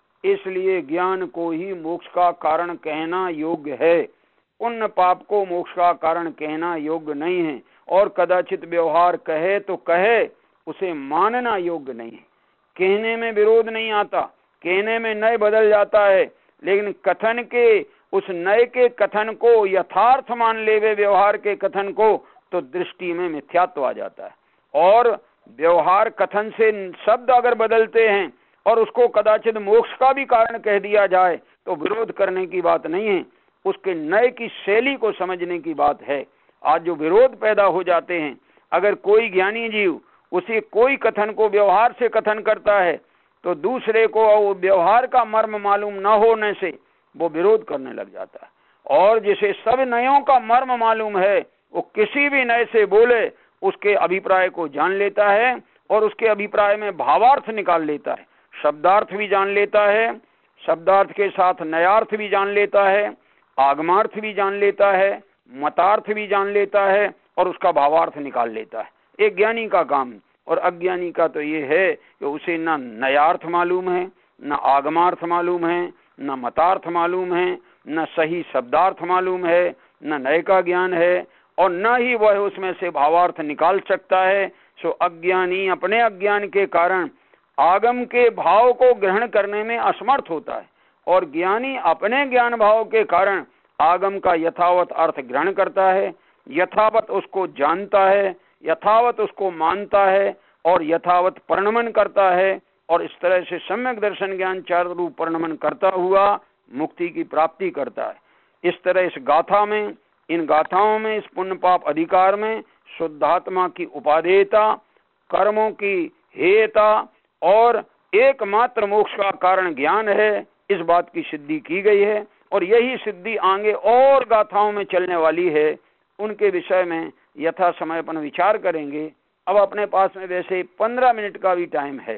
इसलिए ज्ञान को ही मोक्ष का कारण कहना योग्य है, पुण्य पाप को मोक्ष का कारण कहना योग्य नहीं है। और कदाचित व्यवहार कहे तो कहे, उसे मानना योग्य नहीं है। कहने में विरोध नहीं आता, कहने में नए बदल जाता है, लेकिन कथन के उस नए के कथन को यथार्थ मान लेवे व्यवहार के कथन को, तो दृष्टि में मिथ्यात्व आ जाता है। और व्यवहार कथन से शब्द अगर बदलते हैं और उसको कदाचित मोक्ष का भी कारण कह दिया जाए तो विरोध करने की बात नहीं है, उसके नए की शैली को समझने की बात है। आज जो विरोध पैदा हो जाते हैं, अगर कोई ज्ञानी जीव उसी कोई कथन को व्यवहार से कथन करता है तो दूसरे को वो व्यवहार का मर्म मालूम न होने से वो विरोध करने लग जाता है। और जिसे सब नयों का मर्म मालूम है वो किसी भी नए से बोले उसके अभिप्राय को जान लेता है और उसके अभिप्राय में भावार्थ निकाल लेता है, शब्दार्थ भी जान लेता है, शब्दार्थ के साथ नयार्थ भी जान लेता है, आगमार्थ भी जान लेता है, मतार्थ भी जान लेता है और उसका भावार्थ निकाल लेता है। एक ज्ञानी का काम। और अज्ञानी का तो ये है कि उसे ना नयार्थ मालूम है, ना आगमार्थ मालूम है, न मतार्थ मालूम है, न सही शब्दार्थ मालूम है, न नए का ज्ञान है और न ही वह उसमें से भावार्थ निकाल सकता है। सो अज्ञानी अपने अज्ञान के कारण आगम के भाव को ग्रहण करने में असमर्थ होता है और ज्ञानी अपने ज्ञान भाव के कारण आगम का यथावत अर्थ ग्रहण करता है, यथावत उसको जानता है, यथावत उसको मानता है और यथावत परिणमन करता है और इस तरह से सम्यक दर्शन ज्ञान चार रूप परिणमन करता हुआ मुक्ति की प्राप्ति करता है। इस तरह इस गाथा में, इन गाथाओं में, इस पुण्य पाप अधिकार में शुद्धात्मा की उपादेयता, कर्मों की हेयता और एकमात्र मोक्ष का कारण ज्ञान है, इस बात की सिद्धि की गई है। और यही सिद्धि आगे और गाथाओं में चलने वाली है, उनके विषय में यथा समय अपन विचार करेंगे। अब अपने पास में वैसे पंद्रह मिनट का भी टाइम है,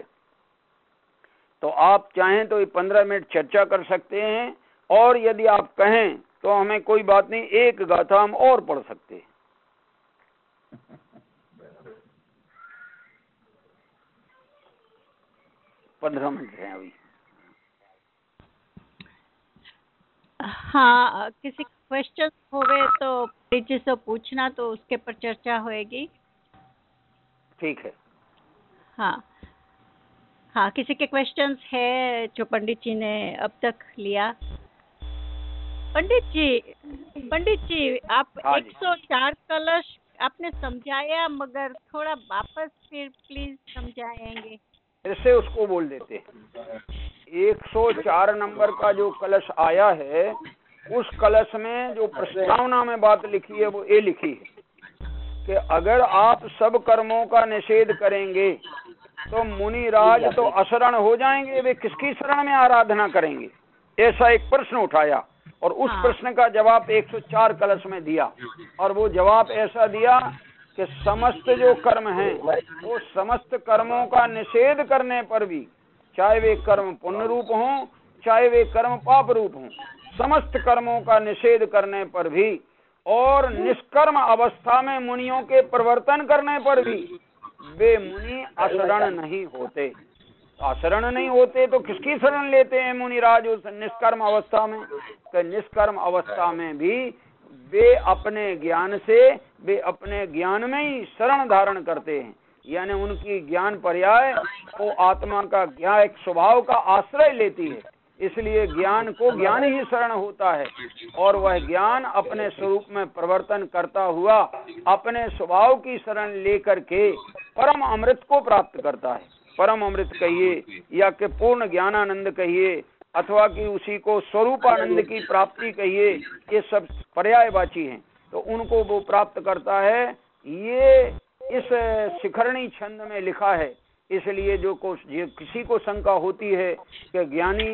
तो आप चाहें तो ये पंद्रह मिनट चर्चा कर सकते हैं और यदि आप कहें तो हमें कोई बात नहीं, एक गाथा हम और पढ़ सकते हैं। पंद्रह मिनट हैं अभी। हाँ, किसी क्वेश्चन होवे तो टीचर से पूछना, तो उसके पर चर्चा होएगी। ठीक है। हाँ हाँ, किसी के क्वेश्चंस है जो पंडित जी ने अब तक लिया? पंडित जी पंडित जी आप हाँ एक सौ चार कलश आपने समझाया, मगर थोड़ा वापस फिर प्लीज समझाएंगे। ऐसे उसको बोल देते हैं। एक सौ चार नंबर का जो कलश आया है, उस कलश में जो प्रस्तावना में बात लिखी है वो ये लिखी है कि अगर आप सब कर्मों का निषेध करेंगे तो मुनिराज तो अशरण हो जाएंगे, वे किसकी शरण में आराधना करेंगे। ऐसा एक प्रश्न उठाया और उस हाँ। प्रश्न का जवाब एक सौ चार कलश में दिया, और वो जवाब ऐसा दिया कि समस्त जो कर्म हैं वो समस्त कर्मों का निषेध करने पर भी, चाहे वे कर्म पुण्य रूप हों चाहे वे कर्म पाप रूप हों, समस्त कर्मों का निषेध करने पर भी और निष्कर्म अवस्था में मुनियों के प्रवर्तन करने पर भी वे मुनि अशरण नहीं होते। अशरण नहीं होते तो किसकी शरण लेते हैं मुनिराज उस निष्कर्म अवस्था में? कि निष्कर्म अवस्था में भी वे अपने ज्ञान से, वे अपने ज्ञान में ही शरण धारण करते हैं, यानी उनकी ज्ञान पर्याय वो आत्मा का ज्ञान एक स्वभाव का आश्रय लेती है। इसलिए ज्ञान को ज्ञान ही शरण होता है और वह ज्ञान अपने स्वरूप में प्रवर्तन करता हुआ अपने स्वभाव की शरण लेकर के परम अमृत को प्राप्त करता है। परम अमृत कहिए या कि पूर्ण ज्ञानानंद कहिए अथवा कि उसी को स्वरूपानंद की प्राप्ति कहिए, ये सब पर्यायवाची हैं, तो उनको वो प्राप्त करता है। ये इस शिखरणी छंद में लिखा है। इसलिए जो को किसी को शंका होती है कि ज्ञानी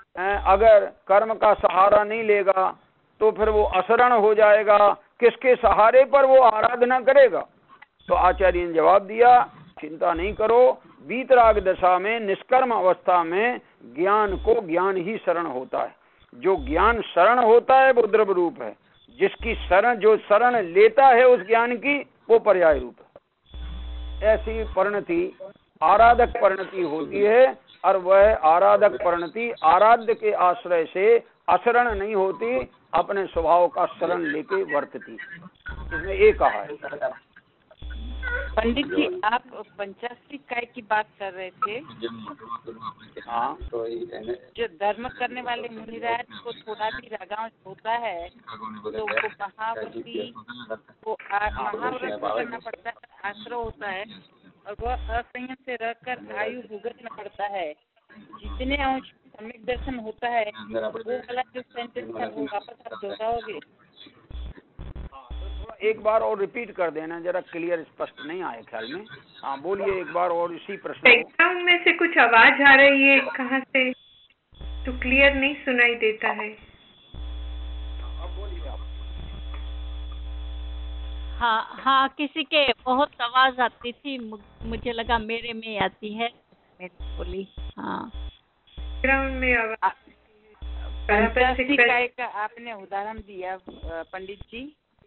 अगर कर्म का सहारा नहीं लेगा तो फिर वो अशरण हो जाएगा, किसके सहारे पर वो आराधना करेगा? तो आचार्य ने जवाब दिया, चिंता नहीं करो, वीतराग दशा में निष्कर्म अवस्था में ज्ञान को ज्ञान ही शरण होता है। जो ज्ञान शरण होता है वो द्रव्य रूप है, जिसकी शरण जो शरण लेता है उस ज्ञान की वो पर्याय रूप है। ऐसी परिणति आराधक परिणति होती है और वह आराधक परिणति आराध्य के आश्रय से अशरण नहीं होती, अपने स्वभाव का शरण लेके वर्तती। इसमें एक कहा है। पंडित जी, आप पंचाशी काय की बात कर रहे थे। हाँ, जो धर्म करने वाले मुनिराज को थोड़ा भी रागांश होता है तो वो महाव्रती को महाव्रत करना पड़ता है, आश्रय होता है, और वह असंयम से रहकर आयु भुगतना पड़ता है। जितने अंश सम्यक दर्शन होता है वो वाला जो सेंटेंस है वो वापस आप दोहराओगे? एक बार और रिपीट कर देना, जरा क्लियर स्पष्ट नहीं आए ख्याल में। हाँ बोलिए एक बार और इसी प्रश्न को। बैकग्राउंड में से कुछ आवाज आ रही है कहाँ से, तो क्लियर नहीं सुनाई देता है। अब बोलिए आप। हाँ हाँ, किसी के बहुत आवाज आती थी, मुझे लगा मेरे में आती है, मैंने बोली। हाँ, बैकग्राउंड में आवाज। पंचाशी काय का आपने उदाहरण दिया पंडित जी।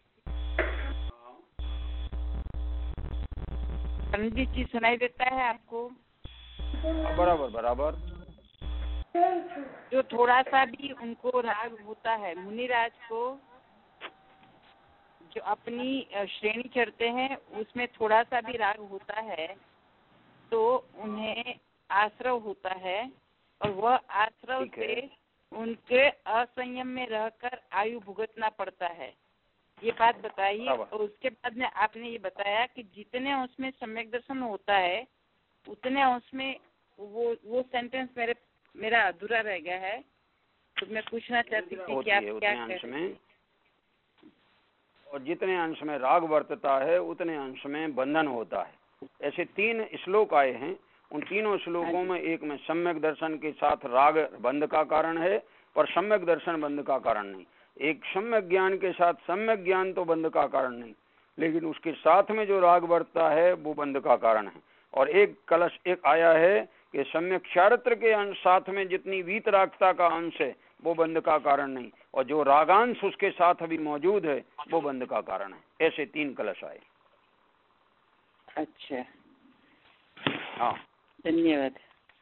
पंडित जी सुनाई देता है आपको? बराबर बराबर। जो थोड़ा सा भी उनको राग होता है, मुनिराज को जो अपनी श्रेणी चढ़ते हैं उसमें थोड़ा सा भी राग होता है तो उन्हें आश्रय होता है, और वह आश्रय से उनके असंयम में रहकर आयु भुगतना पड़ता है। ये बात बताइए। और उसके बाद में आपने ये बताया कि जितने उसमें सम्यक दर्शन होता है उतने उसमें वो वो सेंटेंस मेरे मेरा अधूरा रह गया है, तो मैं पूछना चाहती थी कि आप क्या कह रहे हैं? और जितने अंश में राग वर्तता है उतने अंश में बंधन होता है। ऐसे तीन श्लोक आए हैं। उन तीनों श्लोकों में एक में सम्यक दर्शन के साथ राग बंध का कारण है, पर सम्यक दर्शन बंध का कारण नहीं। एक सम्यक ज्ञान के साथ सम्यक ज्ञान तो बंध का कारण नहीं, लेकिन उसके साथ में जो राग बढ़ता है वो बंध का कारण है। और एक कलश एक आया है कि सम्यक चारित्र के अंश साथ में जितनी वीतरागता का अंश है वो बंध का कारण नहीं, और जो रागांश उसके साथ अभी मौजूद है वो बंध का कारण है। ऐसे तीन कलश आए। अच्छा, हाँ धन्यवाद।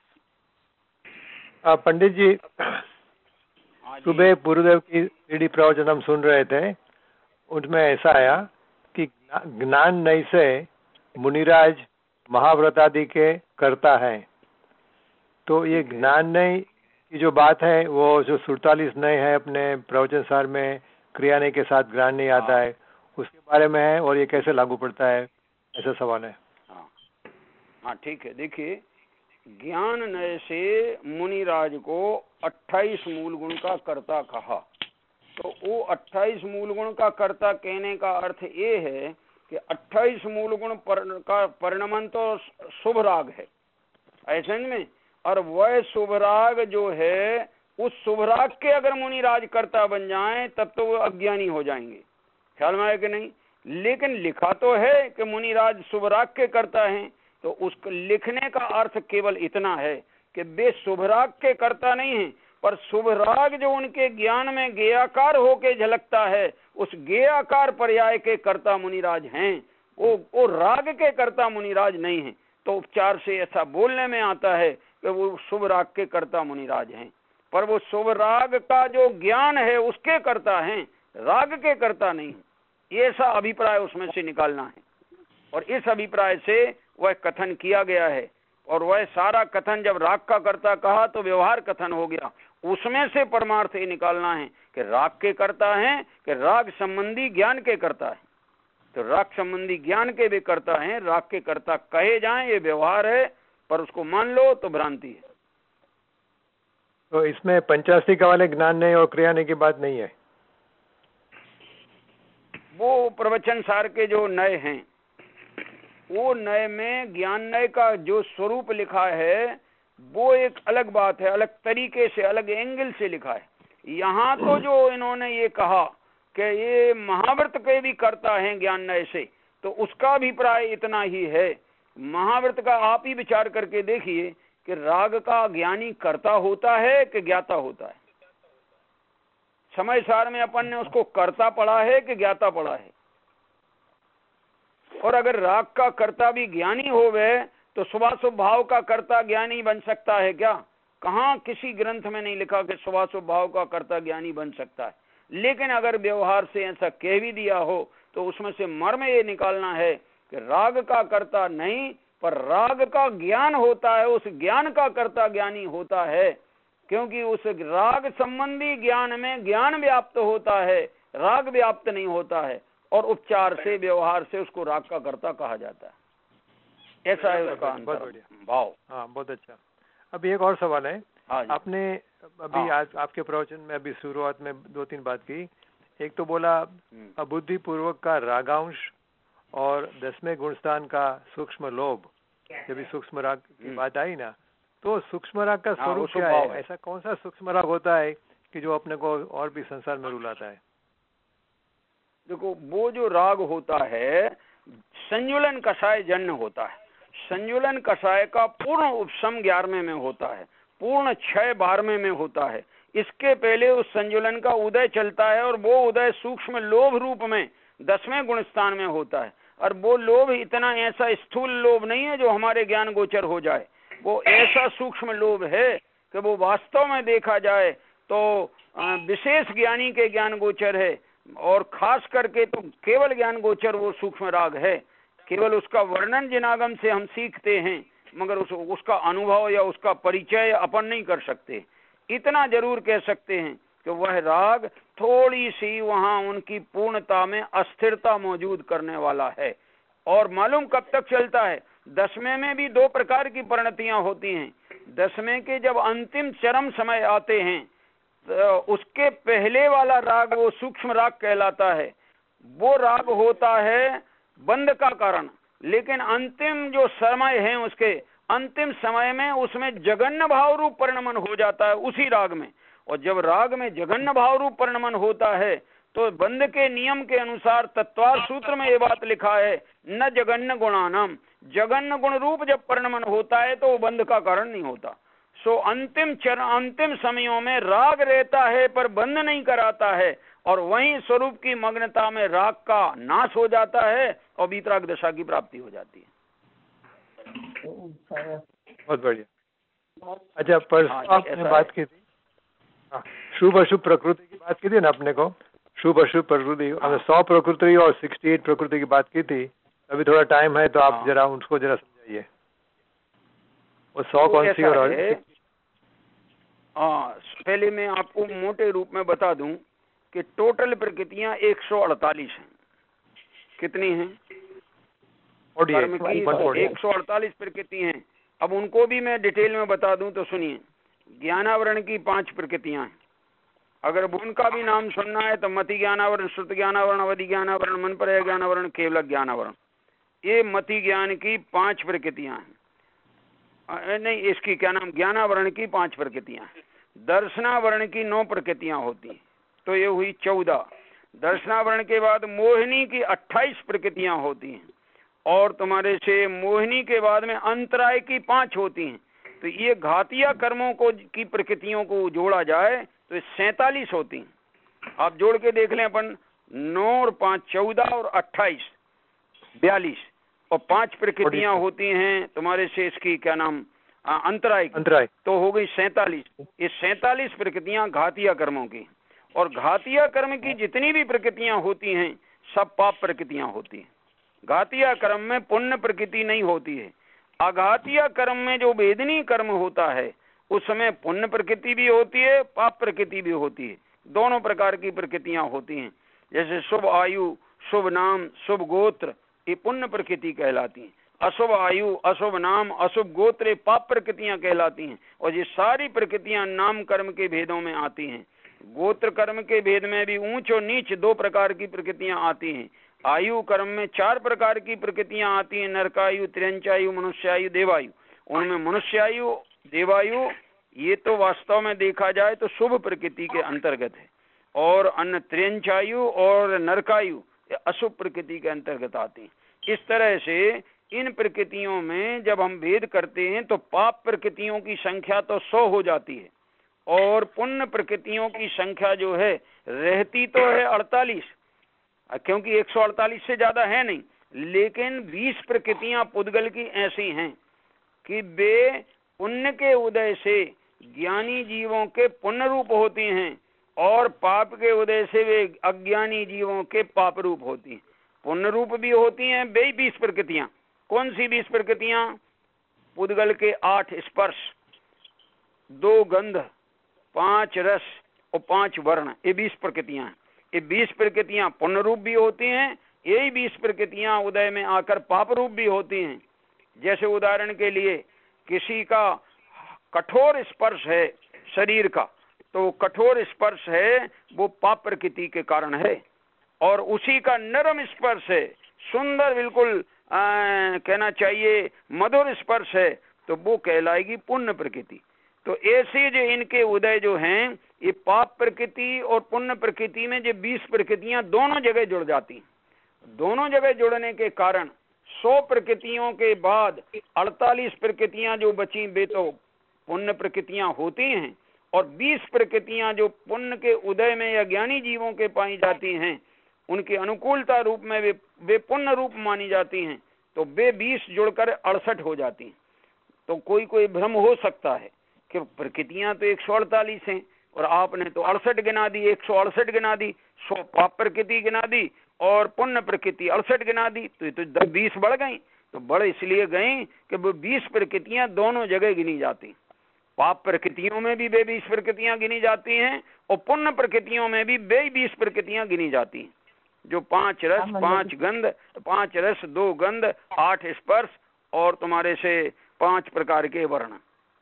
पंडित जी, सुबह गुरुदेव की सीडी प्रवचन हम सुन रहे थे, उसमें ऐसा आया कि ज्ञान नई से मुनिराज महाव्रत आदि के करता है। तो ये ज्ञान नई की जो बात है वो जो सुड़तालीस नए है अपने प्रवचन सार में क्रिया नई के साथ ज्ञान नहीं आता है, उसके बारे में है और ये कैसे लागू पड़ता है, ऐसा सवाल है। हाँ हाँ ठीक है। देखिए, ज्ञान नय से मुनिराज को अट्ठाईस मूल गुण का कर्ता कहा, तो वो अट्ठाईस मूल गुण का कर्ता कहने का अर्थ ये है कि अट्ठाईस मूल गुण पर, का परिणमन तो शुभ राग है, ऐसे में, और वह शुभ राग जो है उस शुभ राग के अगर मुनिराज कर्ता बन जाएं तब तो वो अज्ञानी हो जाएंगे, ख्याल में आया कि नहीं। लेकिन लिखा तो है कि मुनिराज शुभ राग के कर्ता हैं, तो उसको लिखने का अर्थ केवल इतना है कि वे शुभ राग के कर्ता नहीं हैं, पर शुभ राग जो उनके ज्ञान में गेयाकार होके झलकता है उस गेयाकार पर्याय के कर्ता मुनिराज हैं, वो वो राग के कर्ता मुनिराज नहीं हैं। तो उपचार से ऐसा बोलने में आता है कि वो शुभ राग के कर्ता मुनिराज हैं, पर वो शुभ राग का जो ज्ञान है उसके कर्ता हैं, राग के कर्ता नहीं। ये ऐसा अभिप्राय उसमें से निकालना है, और इस अभिप्राय से वह कथन किया गया है। और वह सारा कथन जब राग का कर्ता कहा तो व्यवहार कथन हो गया, उसमें से परमार्थ ये निकालना है कि राग के कर्ता हैं कि राग संबंधी ज्ञान के कर्ता है। तो राग संबंधी ज्ञान के भी कर्ता हैं, राग के कर्ता कहे जाएं, ये व्यवहार है, पर उसको मान लो तो भ्रांति है। तो इसमें पंचास्तिका वाले ज्ञान नहीं और क्रिया नहीं की बात नहीं है। वो प्रवचन सार के जो नए हैं, वो नए में ज्ञान नए का जो स्वरूप लिखा है वो एक अलग बात है, अलग तरीके से, अलग एंगल से लिखा है। यहाँ तो जो इन्होंने ये कहा कि ये महाव्रत के भी करता है ज्ञान नए से, तो उसका अभिप्राय इतना ही है। महाव्रत का आप ही विचार करके देखिए कि राग का ज्ञानी कर्ता होता है कि ज्ञाता होता है। समय सार में अपन ने उसको कर्ता पढ़ा है कि ज्ञाता पढ़ा है। और अगर राग का कर्ता भी ज्ञानी हो गए तो शुभाशुभ भाव का कर्ता ज्ञानी बन सकता है क्या? कहाँ किसी ग्रंथ में नहीं लिखा कि शुभाशुभ भाव का कर्ता ज्ञानी बन सकता है। लेकिन अगर व्यवहार से ऐसा कह भी दिया हो तो उसमें से मर्म ये निकालना है कि राग का कर्ता नहीं, पर राग का ज्ञान होता है, उस ज्ञान का कर्ता ज्ञानी होता है, क्योंकि उस राग संबंधी ज्ञान में ज्ञान व्याप्त होता है, राग व्याप्त नहीं होता है, और उपचार से व्यवहार से उसको राग का कर्ता कहा जाता है। ऐसा है उसका भाव। हाँ, बहुत अच्छा। अभी एक और सवाल है। आपने अभी हाँ। आज आपके प्रवचन में अभी शुरुआत में दो तीन बात की। एक तो बोला अबुद्धि पूर्वक का रागांश और दसवें गुणस्थान का सूक्ष्म लोभ, जब भी सूक्ष्म राग की बात आई ना, तो सूक्ष्म राग का स्वरूप क्या है? ऐसा कौन सा सूक्ष्म राग होता है कि जो अपने को और भी संसार में रुलाता है? देखो, वो जो राग होता है संजुलन कषाय जन्य होता है। संजुलन कषाय का पूर्ण उपशम ग्यारहवें में होता है, पूर्ण क्षय बारहवें में होता है। इसके पहले उस संजुलन का उदय चलता है, और वो उदय सूक्ष्म लोभ रूप में दसवें गुणस्थान में होता है। और वो लोभ इतना ऐसा स्थूल लोभ नहीं है जो हमारे ज्ञान गोचर हो जाए, वो ऐसा सूक्ष्म लोभ है कि वो वास्तव में देखा जाए तो विशेष ज्ञानी के ज्ञान गोचर है, और खास करके तो केवल ज्ञान गोचर वो सूक्ष्म राग है। केवल उसका वर्णन जिनागम से हम सीखते हैं, मगर उस, उसका अनुभव या उसका परिचय अपन नहीं कर सकते। इतना जरूर कह सकते हैं कि वह राग थोड़ी सी वहाँ उनकी पूर्णता में अस्थिरता मौजूद करने वाला है। और मालूम कब तक चलता है? दसवें में भी दो प्रकार की परिणतियां होती हैं। दसवें के जब अंतिम चरम समय आते हैं तो उसके पहले वाला राग वो सूक्ष्म राग कहलाता है। वो राग होता है बंध का कारण, लेकिन अंतिम जो समय है उसके अंतिम समय में उसमें जगन्य भाव रूप परिणमन हो जाता है उसी राग में। और जब राग में जगन्य भाव रूप परिणमन होता है तो बंध के नियम के अनुसार तत्वार सूत्र में ये बात लिखा है, न जगन्य गुणानम। जगन्य गुण रूप जब परिणमन होता है तो वो बंध का कारण नहीं होता। सो अंतिम चर अंतिम समयों में राग रहता है पर बंध नहीं कराता है, और वहीं स्वरूप की मग्नता में राग का नाश हो जाता है और वीतराग दशा की प्राप्ति हो जाती है। बहुत बढ़िया। अच्छा, परसों आपने बात की थी शुभ अशुभ प्रकृति की बात की थी ना अपने को, शुभ अशुभ प्रकृति, हमने सौ प्रकृति और सिक्सटी एट प्रकृति की बात की थी। अभी थोड़ा टाइम है तो आप जरा उसको जरा समझाइए, वो सौ कौन सी और हाँ। पहले मैं आपको मोटे रूप में बता दूं कि टोटल प्रकृतियां एक सौ अड़तालीस हैं। कितनी हैं? कर्म की एक सौ अड़तालीस प्रकृति हैं। अब उनको भी मैं डिटेल में बता दूं तो सुनिए। ज्ञानावरण की पांच प्रकृतियां हैं। अगर उनका भी नाम सुनना है तो मति ज्ञानावरण, श्रुत ज्ञानावरण, अवधि ज्ञानावरण, मन पर ज्ञानावरण, केवल ज्ञानावरण, ये मति ज्ञान की पांच प्रकृतियां हैं। नहीं, इसकी क्या नाम, ज्ञानावरण की पांच प्रकृतियां हैं। दर्शनावरण की नौ प्रकृतियां होती हैं, तो ये हुई चौदह। दर्शनावरण के बाद मोहिनी की अट्ठाईस प्रकृतियां होती हैं, और तुम्हारे से मोहिनी के बाद में अंतराय की पांच होती हैं। तो ये घातिया कर्मों को की प्रकृतियों को जोड़ा जाए तो सैतालीस होती हैं। आप जोड़ के देख लें अपन, नौ और पांच चौदह और अट्ठाईस बयालीस, और पांच प्रकृतियां होती हैं तुम्हारे से इसकी क्या नाम अंतराय अंतराय, तो हो गई सैतालीस। ये सैतालीस प्रकृतियां घातिया कर्मों की। और घातिया कर्म की जितनी भी प्रकृतियां होती हैं सब पाप प्रकृतियां होती हैं। घातिया कर्म में पुण्य प्रकृति नहीं होती है। अघातिया कर्म में जो वेदनीय कर्म होता है उसमें पुण्य प्रकृति भी होती है, पाप प्रकृति भी होती है। दोनों प्रकार की प्रकृतियां होती हैं। जैसे शुभ आयु, शुभ नाम, शुभ गोत्र, ये पुण्य प्रकृति कहलाती हैं। अशुभ आयु, अशुभ नाम, अशुभ गोत्र पाप प्रकृतियां कहलाती हैं। और ये सारी प्रकृतियां नाम कर्म के भेदों में आती हैं। गोत्र कर्म के भेद में भी ऊंच और नीच दो प्रकार की प्रकृतियां आती हैं। आयु कर्म में चार प्रकार की प्रकृतियां आती हैं, नरकायु, त्र्यंचायु, मनुष्यायु, देवायु। उनमें मनुष्यायु, देवायु ये तो वास्तव में देखा जाए तो शुभ प्रकृति के अंतर्गत है, और अन्य त्र्यंचायु और नरकायु अशुभ प्रकृति के अंतर्गत आती हैं। इस तरह से इन प्रकृतियों में जब हम भेद करते हैं तो पाप प्रकृतियों की संख्या तो सौ हो जाती है, और पुण्य प्रकृतियों की संख्या जो है रहती तो है अड़तालीस, क्योंकि एक सौ अड़तालीस से ज्यादा है नहीं। लेकिन बीस प्रकृतियां पुद्गल की ऐसी हैं कि वे पुण्य के उदय से ज्ञानी जीवों के पुण्य रूप होती हैं, और पाप के उदय से वे अज्ञानी जीवों के पाप रूप होती हैं। पुण्य रूप भी होती हैं वे बीस प्रकृतियां। कौन सी बीस प्रकृतियां? पुद्गल के आठ स्पर्श, दो गंध, पांच रस और पांच वर्ण, ये बीस प्रकृतियां हैं। ये बीस प्रकृतियां पुण्य रूप भी होती हैं, यही बीस प्रकृतियां उदय में आकर पाप रूप भी होती हैं। जैसे उदाहरण के लिए किसी का कठोर स्पर्श है शरीर का, तो कठोर स्पर्श है वो पाप प्रकृति के कारण है, और उसी का नरम स्पर्श है, सुंदर बिल्कुल आ, कहना चाहिए मधुर स्पर्श है, तो वो कहलाएगी पुण्य प्रकृति। तो ऐसे जो इनके उदय जो हैं ये पाप प्रकृति और पुण्य प्रकृति में जो बीस प्रकृतियां दोनों जगह जुड़ जाती हैं। दोनों जगह जुड़ने के कारण सौ प्रकृतियों के बाद अड़तालीस प्रकृतियां जो बची वे तो पुण्य प्रकृतियां होती हैं, और बीस प्रकृतियां जो पुण्य के उदय में या ज्ञानी जीवों के पाई जाती हैं उनकी अनुकूलता रूप में वे वे पुण्य रूप मानी जाती हैं, तो वे बीस जुड़कर अड़सठ हो जाती हैं। तो कोई कोई भ्रम हो सकता है कि प्रकृतियां तो एक सौ अड़तालीस हैं और आपने तो अड़सठ गिना दी, एक सौ अड़सठ गिना दी, सौ पाप प्रकृति गिना दी और पुण्य प्रकृति अड़सठ गिना दी, तो ये तो बीस बढ़ गई। तो बढ़ इसलिए गई कि वो बीस प्रकृतियां दोनों जगह गिनी जाती। पाप प्रकृतियों में भी वे बीस प्रकृतियां गिनी जाती हैं, और पुण्य प्रकृतियों में भी वे बीस प्रकृतियां गिनी जाती हैं। जो पांच रस, पांच गंध, पांच रस, दो गंध, आठ स्पर्श और तुम्हारे से पांच प्रकार के वर्ण,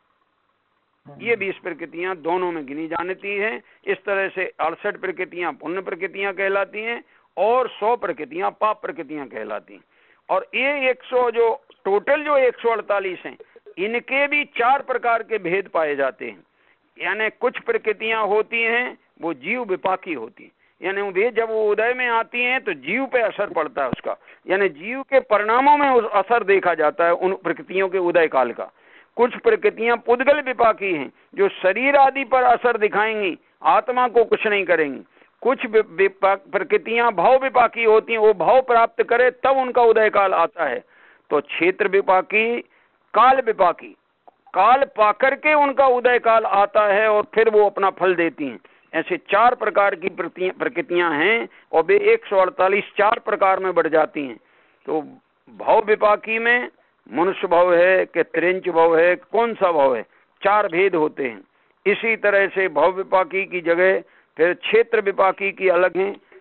ये बीस प्रकृतियां दोनों में गिनी जाती हैं। इस तरह से अड़सठ प्रकृतियां पुण्य प्रकृतियां कहलाती हैं और सौ प्रकृतियां पाप प्रकृतियां कहलाती हैं। और ये एक सौ जो टोटल जो एक सौ अड़तालीस हैं इनके भी चार प्रकार के भेद पाए जाते हैं। यानी कुछ प्रकृतियां होती हैं वो जीव विपाकी होती हैं, यानी वे जब वो उदय में आती हैं तो जीव पे असर पड़ता है उसका, यानी जीव के परिणामों में उस असर देखा जाता है उन प्रकृतियों के उदय काल का। कुछ प्रकृतियां पुद्गल विपाकी हैं जो शरीर आदि पर असर दिखाएंगी, आत्मा को कुछ नहीं करेंगी। कुछ प्रकृतियां भाव विपाकी होती हैं, वो भाव प्राप्त करे तब उनका उदय काल आता है। तो क्षेत्र विपाकी, काल विपाकी, काल पाकर के उनका उदय काल आता है और फिर वो अपना फल देती हैं। ऐसे चार प्रकार की प्रकृतियां हैं और वे एक सौ अड़तालीस चार प्रकार में बढ़ जाती हैं। तो भाव विपाकी में मनुष्य भाव है कि त्रिंच भाव है, कौन सा भाव है, चार भेद होते हैं। इसी तरह से भाव विपाकी की जगह फिर क्षेत्र विपाकी की अलग हैं,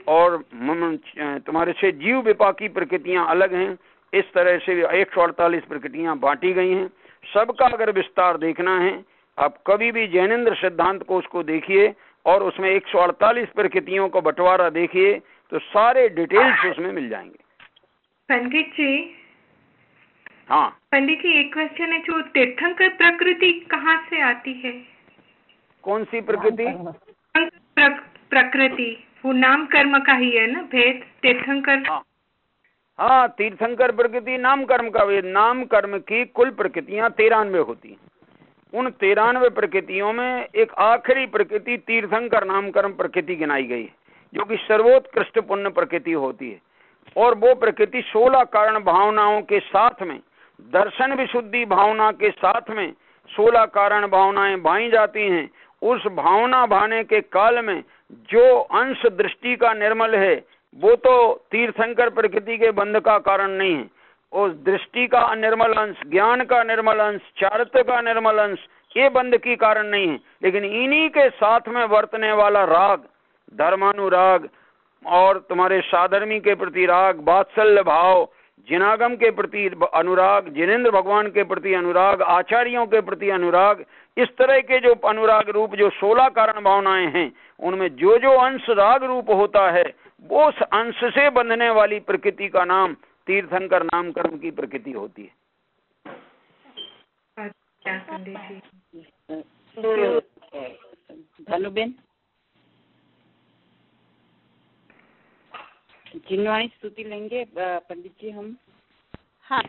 और तुम्हारे से जीव विपाकी प्रकृतियां अलग हैं। इस तरह से एक सौ अड़तालीस प्रकृतियां बांटी गई हैं। सबका अगर विस्तार देखना है, आप कभी भी जैनेन्द्र सिद्धांत को उसको देखिए और उसमें एक सौ अड़तालीस प्रकृतियों को बंटवारा देखिए तो सारे डिटेल्स उसमें मिल जाएंगे। पंडित जी, हाँ पंडित जी, एक क्वेश्चन है, जो तीर्थंकर प्रकृति कहाँ से आती है? कौन सी प्रकृति? प्र, प्रकृति वो नाम कर्म का ही है ना, भेद तीर्थंकर। हाँ, हाँ तीर्थंकर प्रकृति नाम कर्म का भेद। नाम कर्म की कुल प्रकृतियां तिरानवे होती हैं। उन तिरानवे प्रकृतियों में एक आखिरी प्रकृति तीर्थंकर नाम कर्म प्रकृति गिनाई गई है, जो कि सर्वोत्कृष्ट पुण्य प्रकृति होती है। और वो प्रकृति सोलह कारण भावनाओं के साथ में, दर्शन विशुद्धि भावना के साथ में सोलह कारण भावनाएं भाई जाती हैं। उस भावना भाने के काल में जो अंश दृष्टि का निर्मल है वो तो तीर्थंकर प्रकृति के बंध का कारण नहीं है। उस दृष्टि का निर्मल अंश, ज्ञान का निर्मल अंश, चारित्र का निर्मल अंश, ये बंध की कारण नहीं है। लेकिन इन्हीं के साथ में वर्तने वाला राग, धर्मानुराग और तुम्हारे साधर्मी के प्रति राग, वात्सल्य भाव, जिनागम के प्रति अनुराग, जिनेन्द्र भगवान के प्रति अनुराग, आचार्यों के प्रति अनुराग, इस तरह के जो अनुराग रूप जो सोलह कारण भावनाएं हैं, उनमें जो जो अंश राग रूप होता है वो उस अंश से बंधने वाली प्रकृति का नाम तीर्थंकर नाम कर्म की प्रकृति होती है। भानुबेन, जिनवाणी स्तुति लेंगे पंडित जी हम। हाँ।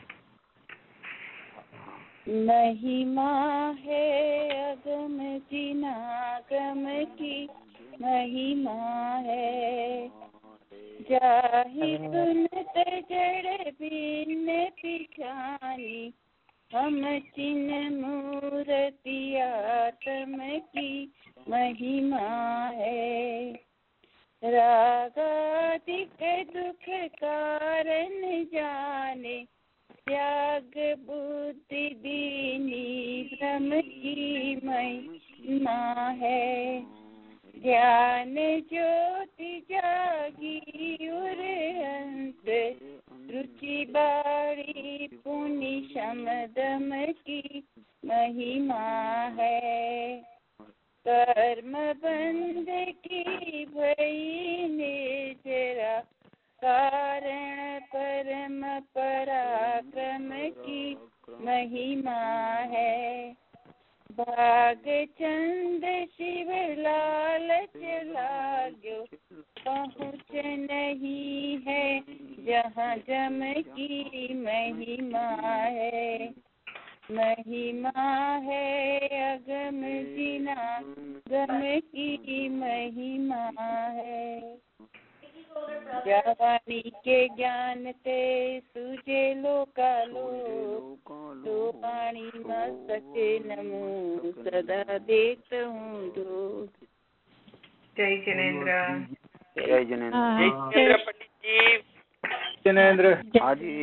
महिमा है अगम जिनागम की, महिमा है जाहि सुनत जड़ बिन पिछानी, हम चिन्ह मूर्ति आत्म की महिमा है। रागादिक दुख कारण जाने, त्याग बुद्धि दीनी भ्रम की महिमा है। ज्ञान ज्योति जागी उर अंत, रुचि बाड़ी पुनि शमदम की महिमा है। कर्म बंध की भई निर्जरा, कारण परम पराक्रम की महिमा है। भाग चंद शिव लालच लाग्यो, पहुँच नहीं है जहाँ जम की महिमा है। महिमा है अगम जिना गम की महिमा है। जवानी के ज्ञान ते सूझे लोकालो, तो पानी में सचे नमो सदा देत हूँ दो। जय जिनेन्द्र। जय जिनेन्द्र। जय जिनेन्द्र। जिनेन्द्र। हाँ जी।